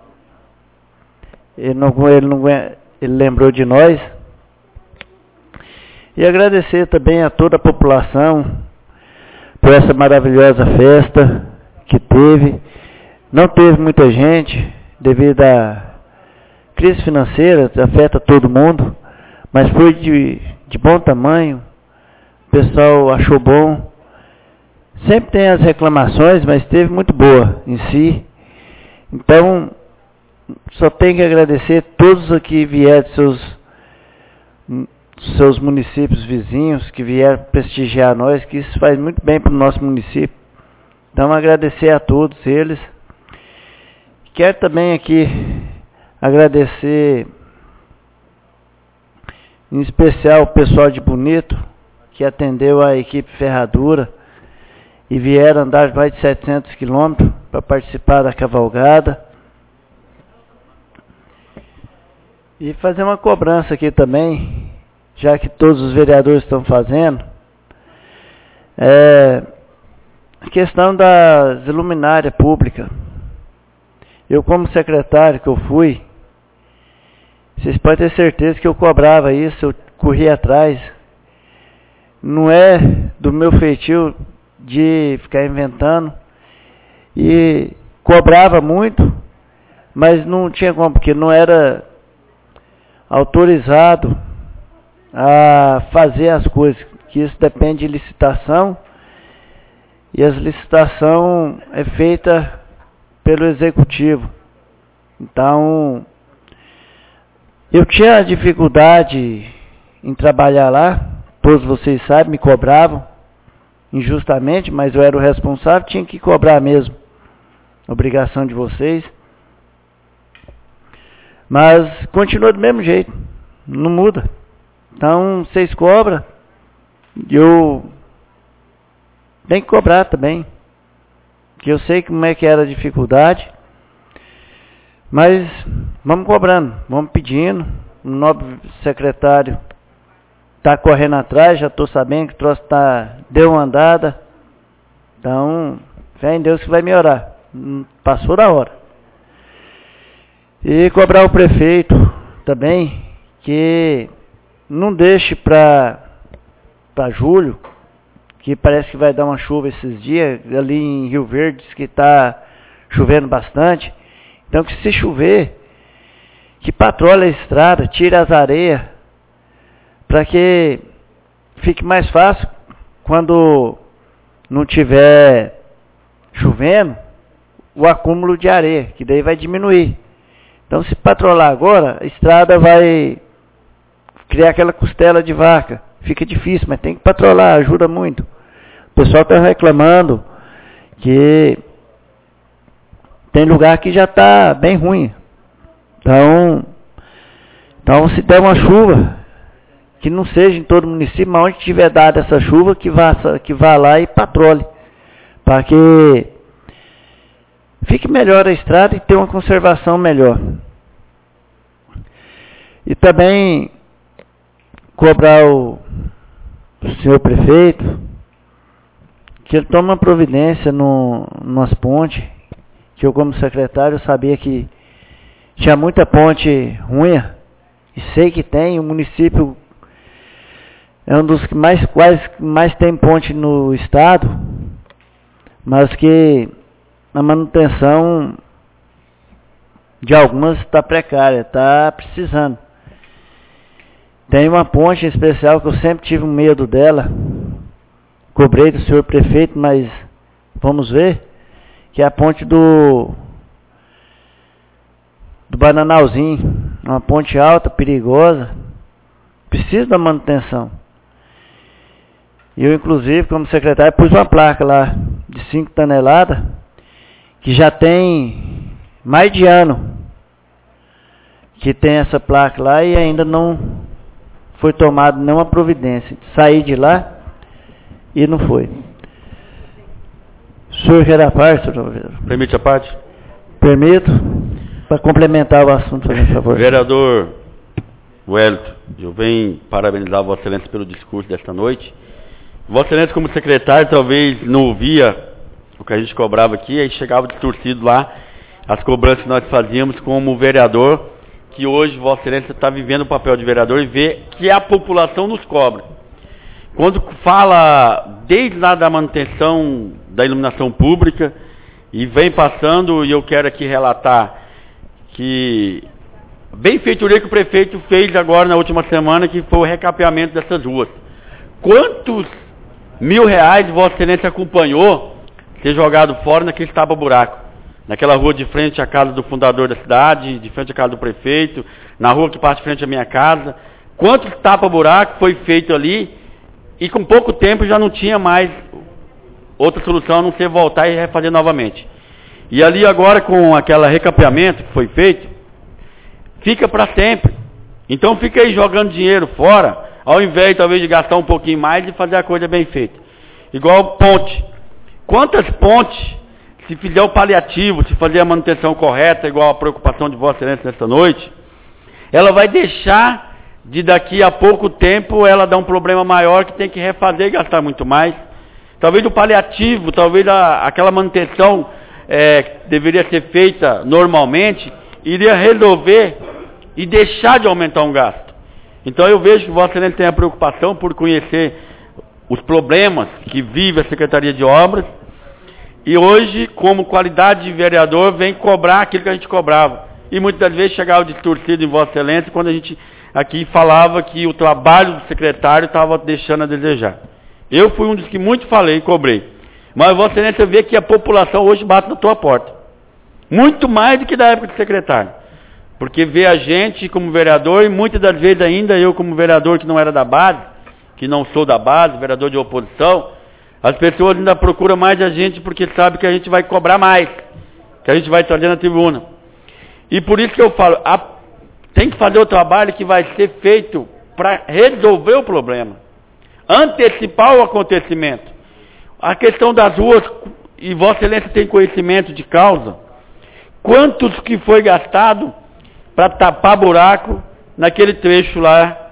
Ele lembrou de nós. E agradecer também a toda a população por essa maravilhosa festa que teve. Não teve muita gente devido à crise financeira, afeta todo mundo, mas foi de bom tamanho. O pessoal achou bom. Sempre tem as reclamações, mas teve muito boa em si. Então, só tenho que agradecer todos aqui vieram de seus municípios vizinhos, que vieram prestigiar nós, que isso faz muito bem para o nosso município. Então, agradecer a todos eles. Quero também aqui agradecer, em especial o pessoal de Bonito, que atendeu a equipe Ferradura e vieram andar mais de 700 quilômetros para participar da cavalgada. E fazer uma cobrança aqui também, já que todos os vereadores estão fazendo, a questão das luminárias públicas. Eu, como secretário que eu fui, vocês podem ter certeza que eu cobrava isso, eu corria atrás. Não é do meu feitio de ficar inventando. E cobrava muito, mas não tinha como, porque não era autorizado a fazer as coisas, que isso depende de licitação, e a licitação é feita pelo executivo. Então, eu tinha dificuldade em trabalhar lá, todos vocês sabem, me cobravam injustamente, mas eu era o responsável, tinha que cobrar mesmo, obrigação de vocês. Mas continua do mesmo jeito, não muda. Então, vocês cobram, eu tenho que cobrar também, que eu sei como é que era a dificuldade, mas vamos cobrando, vamos pedindo. O nobre secretário está correndo atrás, já estou sabendo que o troço deu uma andada, então, fé em Deus que vai melhorar, passou da hora. E cobrar o prefeito também, que não deixe para julho, que parece que vai dar uma chuva esses dias, ali em Rio Verde, que está chovendo bastante. Então, que se chover, que patrulhe a estrada, tire as areias, para que fique mais fácil quando não tiver chovendo, o acúmulo de areia, que daí vai diminuir. Então, se patrolar agora, a estrada vai criar aquela costela de vaca. Fica difícil, mas tem que patrolar, ajuda muito. O pessoal está reclamando que tem lugar que já está bem ruim. Então, se der uma chuva, que não seja em todo o município, mas onde tiver dado essa chuva, que vá lá e patrole, para que fique melhor a estrada e tenha uma conservação melhor. E também cobrar o senhor prefeito que ele tome uma providência nas pontes, que eu, como secretário, sabia que tinha muita ponte ruim, e sei que tem. O município é um dos que mais tem ponte no estado, mas que a manutenção de algumas está precária, está precisando. Tem uma ponte especial que eu sempre tive medo dela, cobrei do senhor prefeito, mas vamos ver, que é a ponte do Bananalzinho, uma ponte alta, perigosa, precisa da manutenção. Eu, inclusive, como secretário, pus uma placa lá de 5 toneladas, que já tem mais de ano que tem essa placa lá e ainda não foi tomada nenhuma providência. Saí de lá e não foi. O senhor quer a parte, senhor vereador? Permite a parte? Permito, para complementar o assunto, por favor. Vereador Wellington, eu venho parabenizar Vossa Excelência pelo discurso desta noite. Vossa Excelência, como secretário, talvez não ouvia o que a gente cobrava aqui, aí chegava distorcido lá as cobranças que nós fazíamos como vereador, que hoje Vossa Excelência está vivendo o papel de vereador e vê que a população nos cobra. Quando fala desde lá da manutenção da iluminação pública, e vem passando, e eu quero aqui relatar que a benfeitoria que o prefeito fez agora na última semana, que foi o recapeamento dessas ruas. Quantos R$1.000 Vossa Excelência acompanhou ser jogado fora naquele tapa-buraco? Naquela rua de frente à casa do fundador da cidade, de frente à casa do prefeito, na rua que passa de frente à minha casa. Quantos tapa-buraco foi feito ali, e com pouco tempo já não tinha mais outra solução a não ser voltar e refazer novamente. E ali agora, com aquele recapeamento que foi feito, fica para sempre. Então fica aí jogando dinheiro fora, ao invés talvez de gastar um pouquinho mais e fazer a coisa bem feita. Igual ponte. Quantas pontes, se fizer o paliativo, se fazer a manutenção correta, igual a preocupação de Vossa Excelência nesta noite, ela vai deixar de daqui a pouco tempo ela dar um problema maior que tem que refazer e gastar muito mais. Talvez o paliativo, talvez aquela manutenção que deveria ser feita normalmente, iria resolver e deixar de aumentar um gasto. Então eu vejo que Vossa Excelência tem a preocupação por conhecer os problemas que vive a Secretaria de Obras, e hoje, como qualidade de vereador, vem cobrar aquilo que a gente cobrava. E muitas das vezes chegava distorcido em Vossa Excelência, quando a gente aqui falava que o trabalho do secretário estava deixando a desejar. Eu fui um dos que muito falei e cobrei. Mas Vossa Excelência vê que a população hoje bate na tua porta. Muito mais do que da época de secretário. Porque vê a gente como vereador, e muitas das vezes ainda eu como vereador que não era da base, que não sou da base, vereador de oposição, as pessoas ainda procuram mais a gente porque sabem que a gente vai cobrar mais, que a gente vai trazer na tribuna. E por isso que eu falo, tem que fazer o trabalho que vai ser feito para resolver o problema, antecipar o acontecimento. A questão das ruas, e Vossa Excelência tem conhecimento de causa, quantos que foi gastado para tapar buraco naquele trecho lá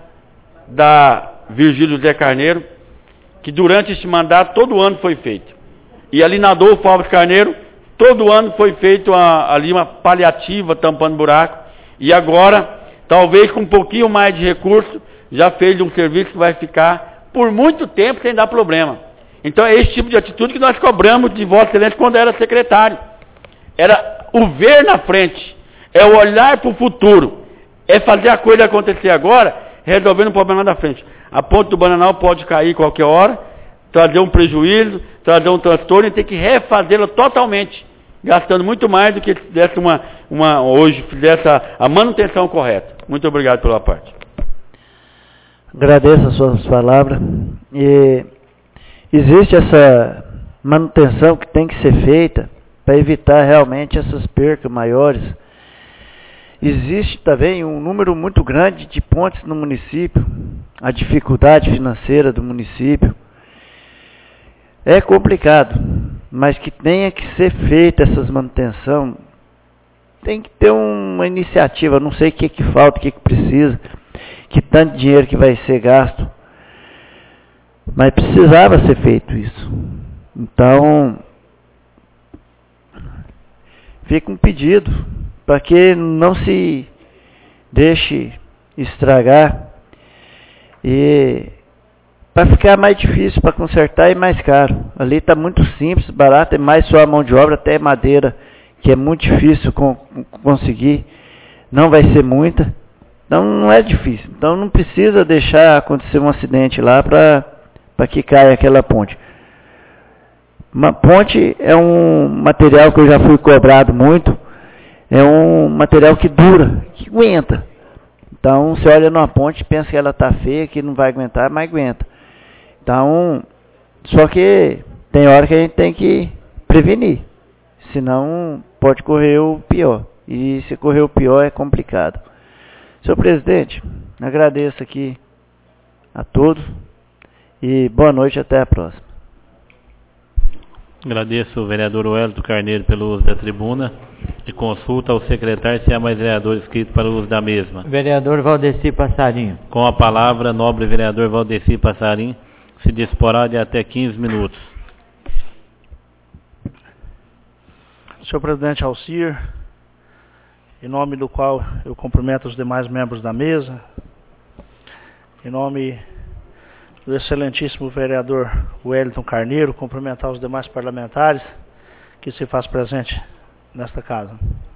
da Virgílio José Carneiro, que durante este mandato todo ano foi feito. E ali na Adolfo Alves Carneiro, todo ano foi feito ali uma paliativa tampando buraco, e agora, talvez com um pouquinho mais de recurso, já fez um serviço que vai ficar por muito tempo sem dar problema. Então é esse tipo de atitude que nós cobramos de Vossa Excelência quando era secretário. Era o ver na frente, é o olhar para o futuro, é fazer a coisa acontecer agora, resolvendo o problema na frente. A ponte do Bananal pode cair qualquer hora, trazer um prejuízo, trazer um transtorno e ter que refazê-la totalmente, gastando muito mais do que se fizesse hoje fizesse a manutenção correta. Muito obrigado pela parte. Agradeço as suas palavras. E existe essa manutenção que tem que ser feita para evitar realmente essas percas maiores. Existe também um número muito grande de pontes no município, a dificuldade financeira do município. É complicado, mas que tenha que ser feita essas manutenção, tem que ter uma iniciativa, não sei o que falta, o que precisa, que tanto dinheiro que vai ser gasto, mas precisava ser feito isso. Então, fica um pedido para que não se deixe estragar e para ficar mais difícil para consertar e mais caro. Ali está muito simples, barato, é mais só a mão de obra, até madeira, que é muito difícil conseguir, não vai ser muita, então não é difícil. Então não precisa deixar acontecer um acidente lá para que caia aquela ponte. Uma ponte é um material que eu já fui cobrado muito, é um material que dura, que aguenta. Então, você olha numa ponte, pensa que ela está feia, que não vai aguentar, mas aguenta. Então, só que tem hora que a gente tem que prevenir, senão pode correr o pior. E se correr o pior é complicado. Senhor presidente, agradeço aqui a todos e boa noite, até a próxima. Agradeço o vereador Wellington Carneiro pelo uso da tribuna e consulta ao secretário se há mais vereador inscrito para o uso da mesma. Vereador Valdeci Passarinho. Com a palavra, nobre vereador Valdeci Passarinho, se disporá de até 15 minutos. Senhor presidente Alcir, em nome do qual eu cumprimento os demais membros da mesa, em nome do excelentíssimo vereador Wellington Carneiro, cumprimentar os demais parlamentares que se faz presente nesta casa.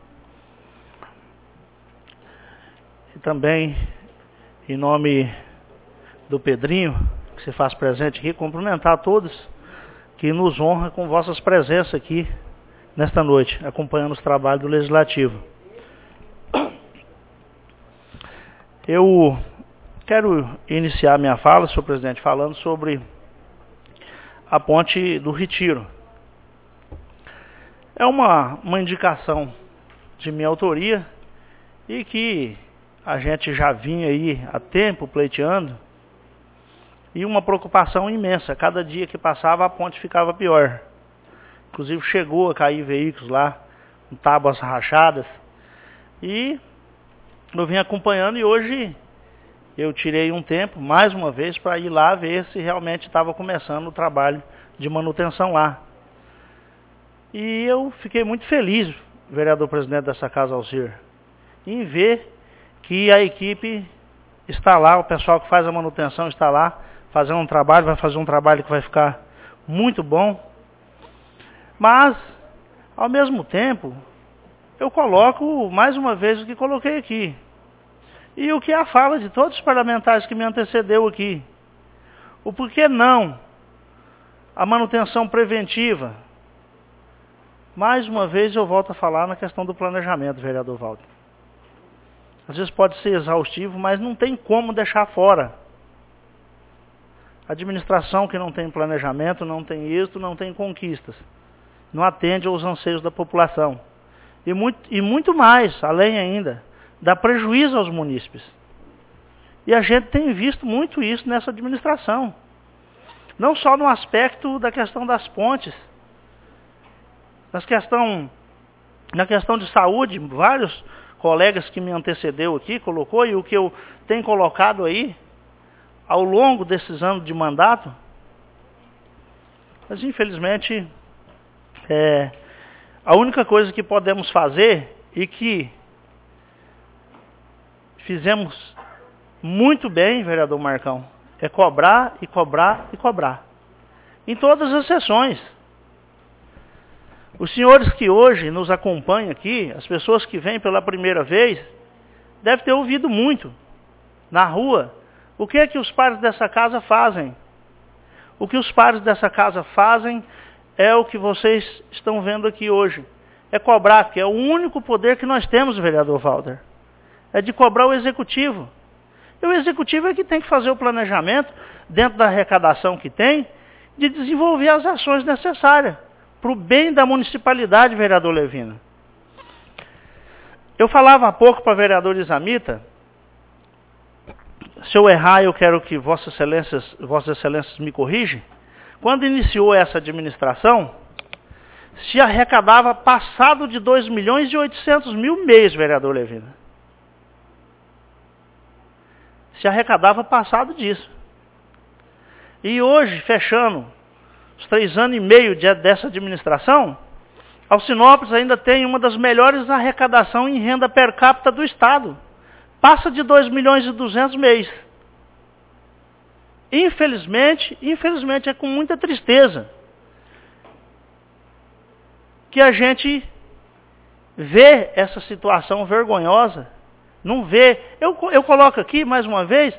E também, em nome do Pedrinho, que se faz presente aqui, cumprimentar a todos que nos honram com vossas presenças aqui nesta noite, acompanhando os trabalhos do Legislativo. Eu quero iniciar minha fala, senhor presidente, falando sobre a ponte do Retiro. É uma indicação de minha autoria e que a gente já vinha aí há tempo pleiteando e uma preocupação imensa. Cada dia que passava a ponte ficava pior. Inclusive chegou a cair veículos lá, com tábuas rachadas. E eu vim acompanhando e hoje eu tirei um tempo, mais uma vez, para ir lá ver se realmente estava começando o trabalho de manutenção lá. E eu fiquei muito feliz, vereador presidente dessa casa, Alcir, em ver que a equipe está lá, o pessoal que faz a manutenção está lá, fazendo um trabalho, vai fazer um trabalho que vai ficar muito bom. Mas, ao mesmo tempo, eu coloco mais uma vez o que coloquei aqui. E o que é a fala de todos os parlamentares que me antecedeu aqui. O porquê não a manutenção preventiva. Mais uma vez eu volto a falar na questão do planejamento, vereador Walter. Às vezes pode ser exaustivo, mas não tem como deixar fora. A administração que não tem planejamento, não tem êxito, não tem conquistas. Não atende aos anseios da população. E muito mais, além ainda, dá prejuízo aos munícipes. E a gente tem visto muito isso nessa administração. Não só no aspecto da questão das pontes, na questão de saúde, vários colegas que me antecedeu aqui colocou, e o que eu tenho colocado aí, ao longo desses anos de mandato, mas infelizmente, a única coisa que podemos fazer, e que fizemos muito bem, vereador Marcão, é cobrar e cobrar e cobrar. Em todas as sessões. Os senhores que hoje nos acompanham aqui, as pessoas que vêm pela primeira vez, devem ter ouvido muito na rua o que é que os pares dessa casa fazem. O que os pares dessa casa fazem é o que vocês estão vendo aqui hoje. É cobrar, que é o único poder que nós temos, vereador Walter. É de cobrar o executivo. E o executivo é que tem que fazer o planejamento, dentro da arrecadação que tem, de desenvolver as ações necessárias para o bem da municipalidade, vereador Levino. Eu falava há pouco para a vereadora Isamita, se eu errar eu quero que Vossas Excelências me corrigem. Quando iniciou essa administração, se arrecadava passado de 2.800.000 mês, vereador Levino. Se arrecadava passado disso. E hoje, fechando os 3 anos e meio dessa administração, Alcinópolis ainda tem uma das melhores arrecadações em renda per capita do Estado. Passa de 2.200.000 mês. Infelizmente, é com muita tristeza que a gente vê essa situação vergonhosa. Não vê. Eu coloco aqui, mais uma vez,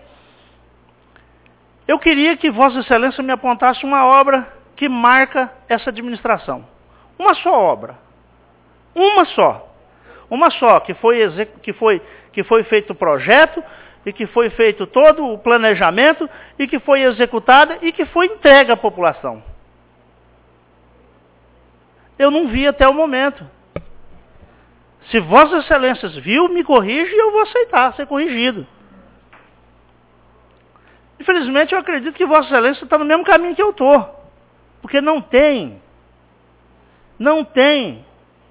eu queria que Vossa Excelência me apontasse uma obra que marca essa administração. Uma só obra. Uma só. Uma só, que foi feito o projeto, e que foi feito todo o planejamento, e que foi executada, e que foi entregue à população. Eu não vi até o momento. Se Vossas Excelências viu, me corrige e eu vou aceitar ser corrigido. Infelizmente, eu acredito que Vossa Excelência está no mesmo caminho que eu estou. Porque não tem. Não tem.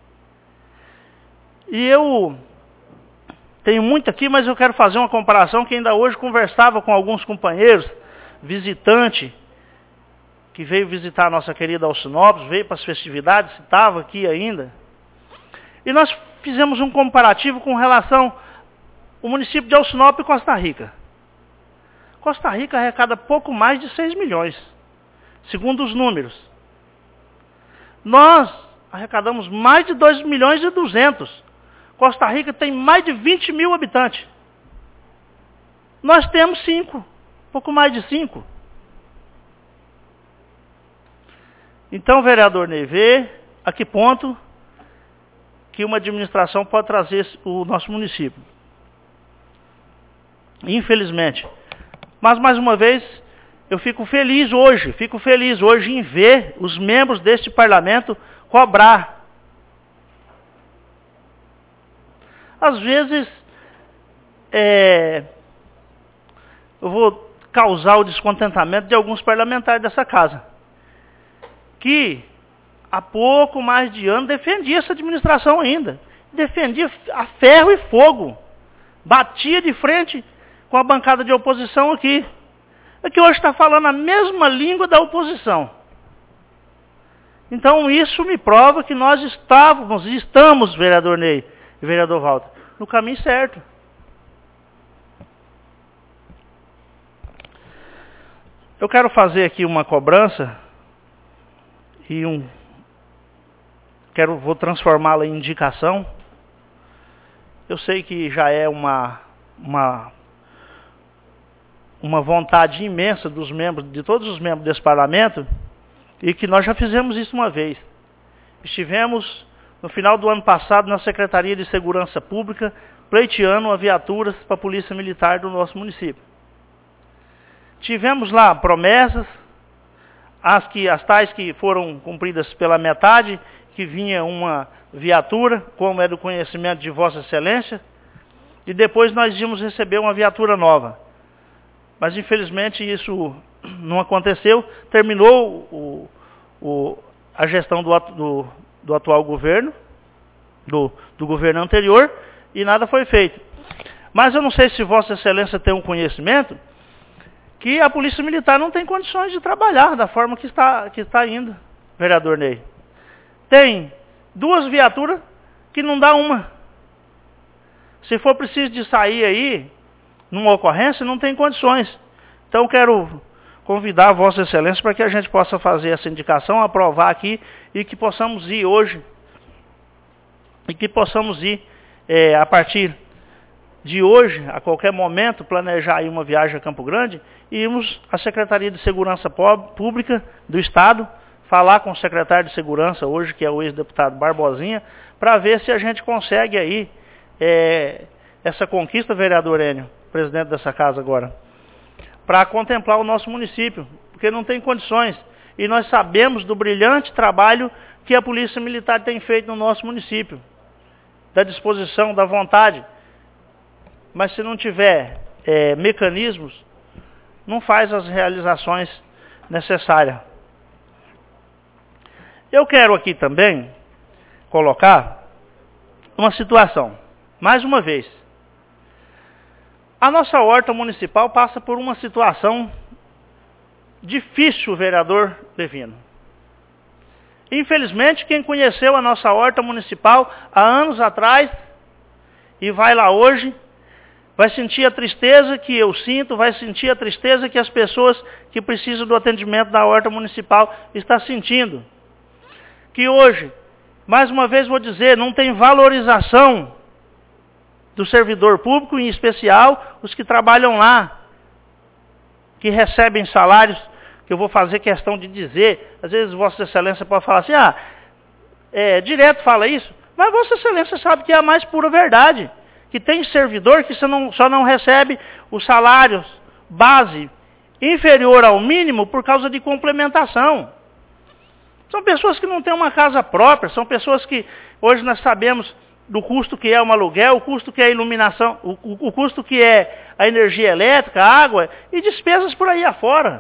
E eu tenho muito aqui, mas eu quero fazer uma comparação que ainda hoje conversava com alguns companheiros, visitante, que veio visitar a nossa querida Alcinópolis, veio para as festividades, estava aqui ainda. E nós fizemos um comparativo com relação ao município de Alcinópolis e Costa Rica. Costa Rica arrecada pouco mais de 6 milhões, segundo os números. Nós arrecadamos mais de 2.200.000. Costa Rica tem mais de 20.000 habitantes. Nós temos 5, pouco mais de 5. Então, vereador Ney, vê a que ponto que uma administração pode trazer o nosso município. Infelizmente. Mas, mais uma vez, eu fico feliz hoje em ver os membros deste parlamento cobrar. Às vezes, eu vou causar o descontentamento de alguns parlamentares dessa casa, que há pouco mais de ano defendia essa administração ainda. Defendia a ferro e fogo. Batia de frente com a bancada de oposição aqui. É que hoje está falando a mesma língua da oposição. Então isso me prova que nós estamos, vereador Ney e vereador Walter, no caminho certo. Eu quero fazer aqui uma cobrança e vou transformá-la em indicação. Eu sei que já é uma vontade imensa de todos os membros desse parlamento, e que nós já fizemos isso uma vez. Estivemos no final do ano passado na Secretaria de Segurança Pública pleiteando viaturas para a Polícia Militar do nosso município. Tivemos lá promessas, as tais que foram cumpridas pela metade, que vinha uma viatura, como é do conhecimento de Vossa Excelência, e depois nós íamos receber uma viatura nova. Mas infelizmente isso não aconteceu, terminou a gestão do atual governo, do governo anterior, e nada foi feito. Mas eu não sei se Vossa Excelência tem um conhecimento que a Polícia Militar não tem condições de trabalhar da forma que está indo, vereador Ney. Tem 2 viaturas que não dá uma. Se for preciso de sair aí, numa ocorrência, não tem condições. Então quero convidar a Vossa Excelência para que a gente possa fazer essa indicação, aprovar aqui, e que possamos ir hoje, a partir de hoje, a qualquer momento, planejar aí uma viagem a Campo Grande, e irmos à Secretaria de Segurança Pública do Estado, falar com o secretário de Segurança hoje, que é o ex-deputado Barbosinha, para ver se a gente consegue aí essa conquista, vereador Enio, presidente dessa casa agora, para contemplar o nosso município, porque não tem condições. E nós sabemos do brilhante trabalho que a Polícia Militar tem feito no nosso município, da disposição, da vontade. Mas se não tiver mecanismos, não faz as realizações necessárias. Eu quero aqui também colocar uma situação, mais uma vez. A nossa horta municipal passa por uma situação difícil, vereador Levino. Infelizmente, quem conheceu a nossa horta municipal há anos atrás e vai lá hoje, vai sentir a tristeza que eu sinto, vai sentir a tristeza que as pessoas que precisam do atendimento da horta municipal estão sentindo. Que hoje, mais uma vez vou dizer, não tem valorização do servidor público, em especial os que trabalham lá, que recebem salários, que eu vou fazer questão de dizer. Às vezes Vossa Excelência pode falar assim, direto fala isso, mas Vossa Excelência sabe que é a mais pura verdade, que tem servidor que só não recebe os salários base inferior ao mínimo por causa de complementação. São pessoas que não têm uma casa própria, são pessoas que hoje nós sabemos do custo que é um aluguel, o custo que é a iluminação, o custo que é a energia elétrica, a água e despesas por aí afora.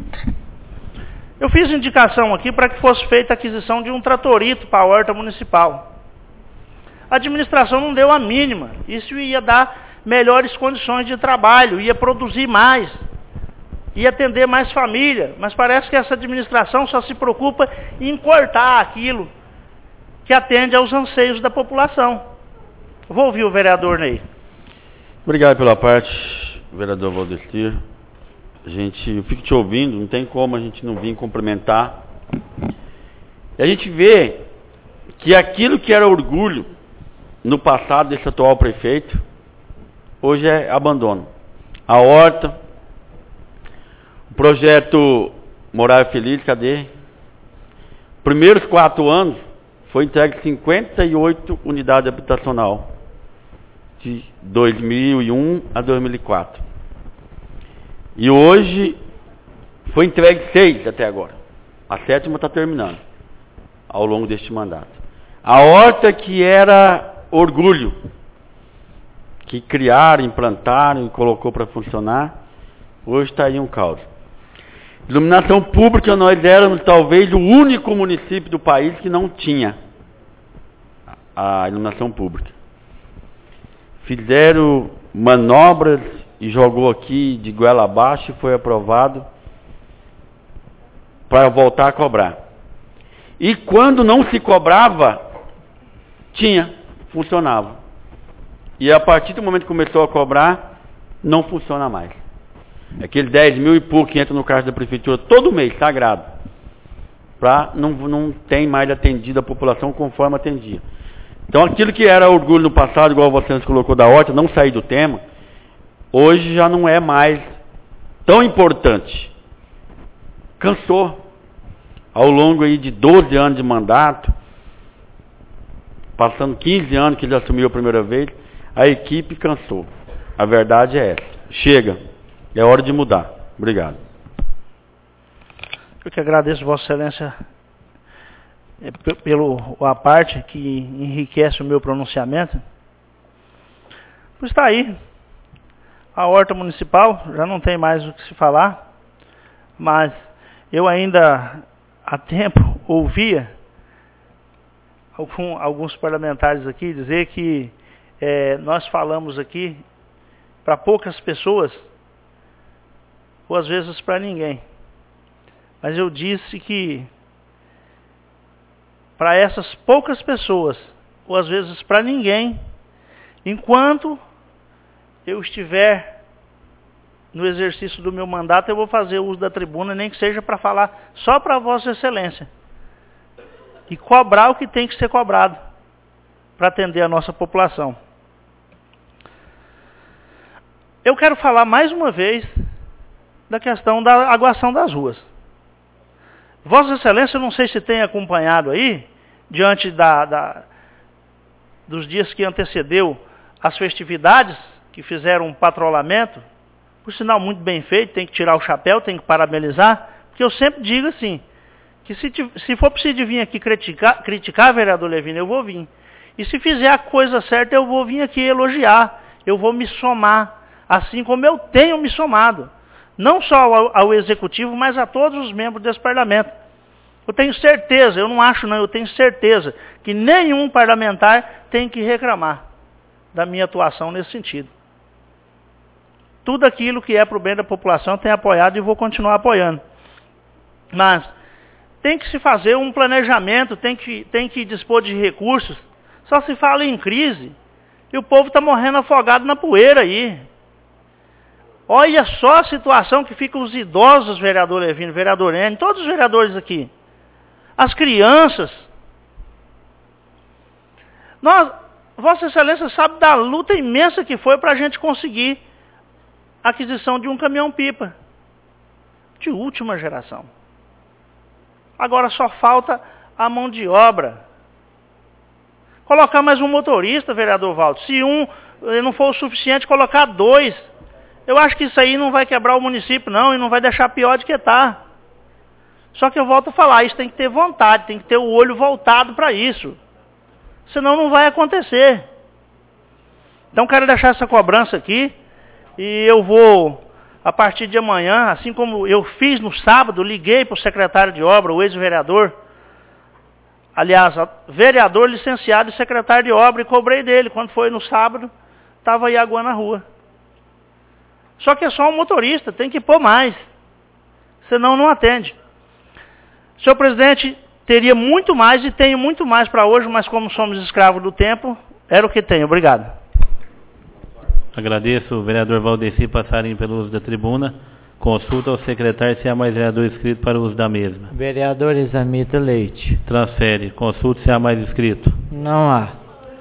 Eu fiz indicação aqui para que fosse feita a aquisição de um tratorito para a horta municipal. A administração não deu a mínima. Isso ia dar melhores condições de trabalho, ia produzir mais, ia atender mais família. Mas parece que essa administração só se preocupa em cortar aquilo que atende aos anseios da população. Vou ouvir o vereador Ney. Obrigado pela parte, vereador Valdestir. Eu fico te ouvindo, não tem como a gente não vir complementar. E a gente vê que aquilo que era orgulho no passado desse atual prefeito, hoje é abandono. A horta, o projeto Morar Feliz, cadê? Primeiros 4 anos, foi entregue 58 unidades habitacional, de 2001 a 2004. E hoje, foi entregue 6 até agora. A 7ª está terminando, ao longo deste mandato. A horta que era orgulho, que criaram, implantaram e colocou para funcionar, Hoje está aí um caos. Iluminação pública, nós éramos talvez o único município do país que não tinha a iluminação pública. Fizeram manobras e jogou aqui de goela abaixo e foi aprovado para voltar a cobrar. E quando não se cobrava, funcionava. E a partir do momento que começou a cobrar, não funciona mais. Aquele 10 mil e pouco que entra no caixa da prefeitura todo mês, sagrado. Não tem mais atendido a população conforme atendia. Então aquilo que era orgulho no passado, igual você nos colocou da horta, não sair do tema, hoje já não é mais tão importante. Cansou. Ao longo aí de 12 anos de mandato, passando 15 anos que ele assumiu a primeira vez, a equipe cansou. A verdade é essa. Chega. É hora de mudar. Obrigado. Eu que agradeço, Vossa Excelência, pela parte que enriquece o meu pronunciamento. Pois está aí. A horta municipal, já não tem mais o que se falar, mas eu ainda há tempo ouvia alguns parlamentares aqui dizer que nós falamos aqui para poucas pessoas, ou às vezes para ninguém. Mas eu disse que para essas poucas pessoas, ou às vezes para ninguém, enquanto eu estiver no exercício do meu mandato, eu vou fazer uso da tribuna, nem que seja para falar só para Vossa Excelência. E cobrar o que tem que ser cobrado, para atender a nossa população. Eu quero falar mais uma vez da questão da aguação das ruas. Vossa Excelência, eu não sei se tem acompanhado aí, diante dos dias que antecedeu as festividades, que fizeram um patrulhamento, por sinal muito bem feito, tem que tirar o chapéu, tem que parabenizar, porque eu sempre digo assim, que se for preciso vir aqui criticar, vereador Levino, eu vou vir. E se fizer a coisa certa, eu vou vir aqui elogiar, eu vou me somar, assim como eu tenho me somado. Não só ao executivo, mas a todos os membros desse parlamento. Eu tenho certeza, eu não acho não, eu tenho certeza que nenhum parlamentar tem que reclamar da minha atuação nesse sentido. Tudo aquilo que é para o bem da população tem apoiado e vou continuar apoiando. Mas tem que se fazer um planejamento, tem que dispor de recursos. Só se fala em crise e o povo está morrendo afogado na poeira aí. Olha só a situação que ficam os idosos, vereador Levino, vereador N, todos os vereadores aqui. As crianças. Vossa Excelência sabe da luta imensa que foi para a gente conseguir a aquisição de um caminhão-pipa. De última geração. Agora só falta a mão de obra. Colocar mais um motorista, vereador Valdo. Se um não for o suficiente, colocar 2. Eu acho que isso aí não vai quebrar o município, não, e não vai deixar pior do que está. Só que eu volto a falar, isso tem que ter vontade, tem que ter o olho voltado para isso. Senão não vai acontecer. Então quero deixar essa cobrança aqui, e eu vou, a partir de amanhã, assim como eu fiz no sábado, liguei para o secretário de obra, o ex-vereador, aliás, vereador licenciado e secretário de obra, e cobrei dele. Quando foi no sábado, estava aí aguando na rua. Só que é só um motorista, tem que pôr mais. Senão não atende. Senhor presidente, teria muito mais e tenho muito mais para hoje, mas como somos escravos do tempo, era o que tenho. Obrigado. Agradeço o vereador Valdeci Passarinho pelo uso da tribuna. Consulta ao secretário se há mais vereador inscrito para o uso da mesma. Vereador Examita Leite. Transfere. Consulta se há mais inscrito. Não há.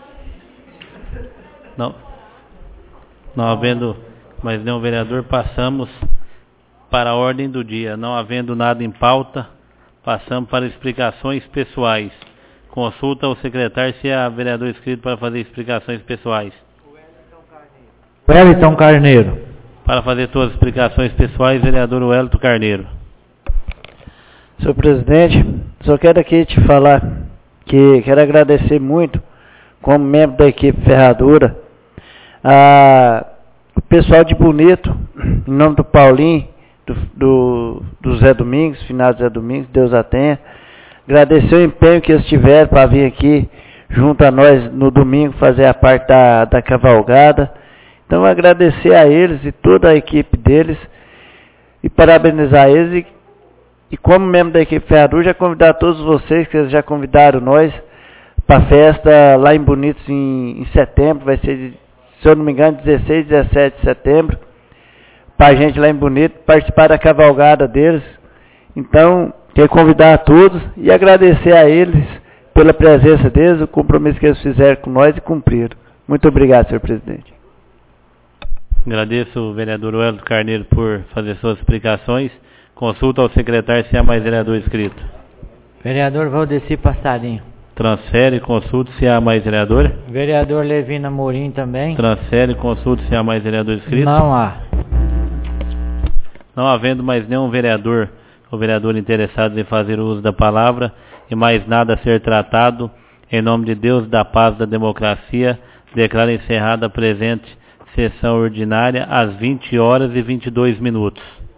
Não havendo mais nenhum vereador, passamos para a ordem do dia. Não havendo nada em pauta, passamos para explicações pessoais. Consulta ao secretário se há vereador inscrito para fazer explicações pessoais. Wellington Carneiro. Para fazer suas explicações pessoais, vereador Wellington Carneiro. Senhor presidente, só quero aqui te falar que quero agradecer muito, como membro da equipe ferradura, o pessoal de Bonito, em nome do Paulinho, do Zé Domingos, finado Zé Domingos, Deus a tenha. Agradecer o empenho que eles tiveram para vir aqui junto a nós no domingo fazer a parte da cavalgada. Então agradecer a eles e toda a equipe deles e parabenizar eles e como membro da equipe Ferradura, já convidar todos vocês, que eles já convidaram nós para a festa lá em Bonitos em setembro, vai ser, se eu não me engano, 16, 17 de setembro, para a gente lá em Bonito participar da cavalgada deles. Então, quero convidar a todos e agradecer a eles pela presença deles, o compromisso que eles fizeram com nós e cumpriram. Muito obrigado, senhor presidente. Agradeço o vereador Wellington Carneiro por fazer suas explicações. Consulta ao secretário se há mais vereador inscrito. Vereador Valdeci Passarinho. Transfere e consulta se há mais vereador. Vereador Levina Amorim também. Transfere e consulta se há mais vereador inscrito. Não há. Não havendo mais nenhum vereador ou vereador interessado em fazer uso da palavra e mais nada a ser tratado, em nome de Deus, da paz, da democracia, declaro encerrada a presente sessão ordinária às 20h22.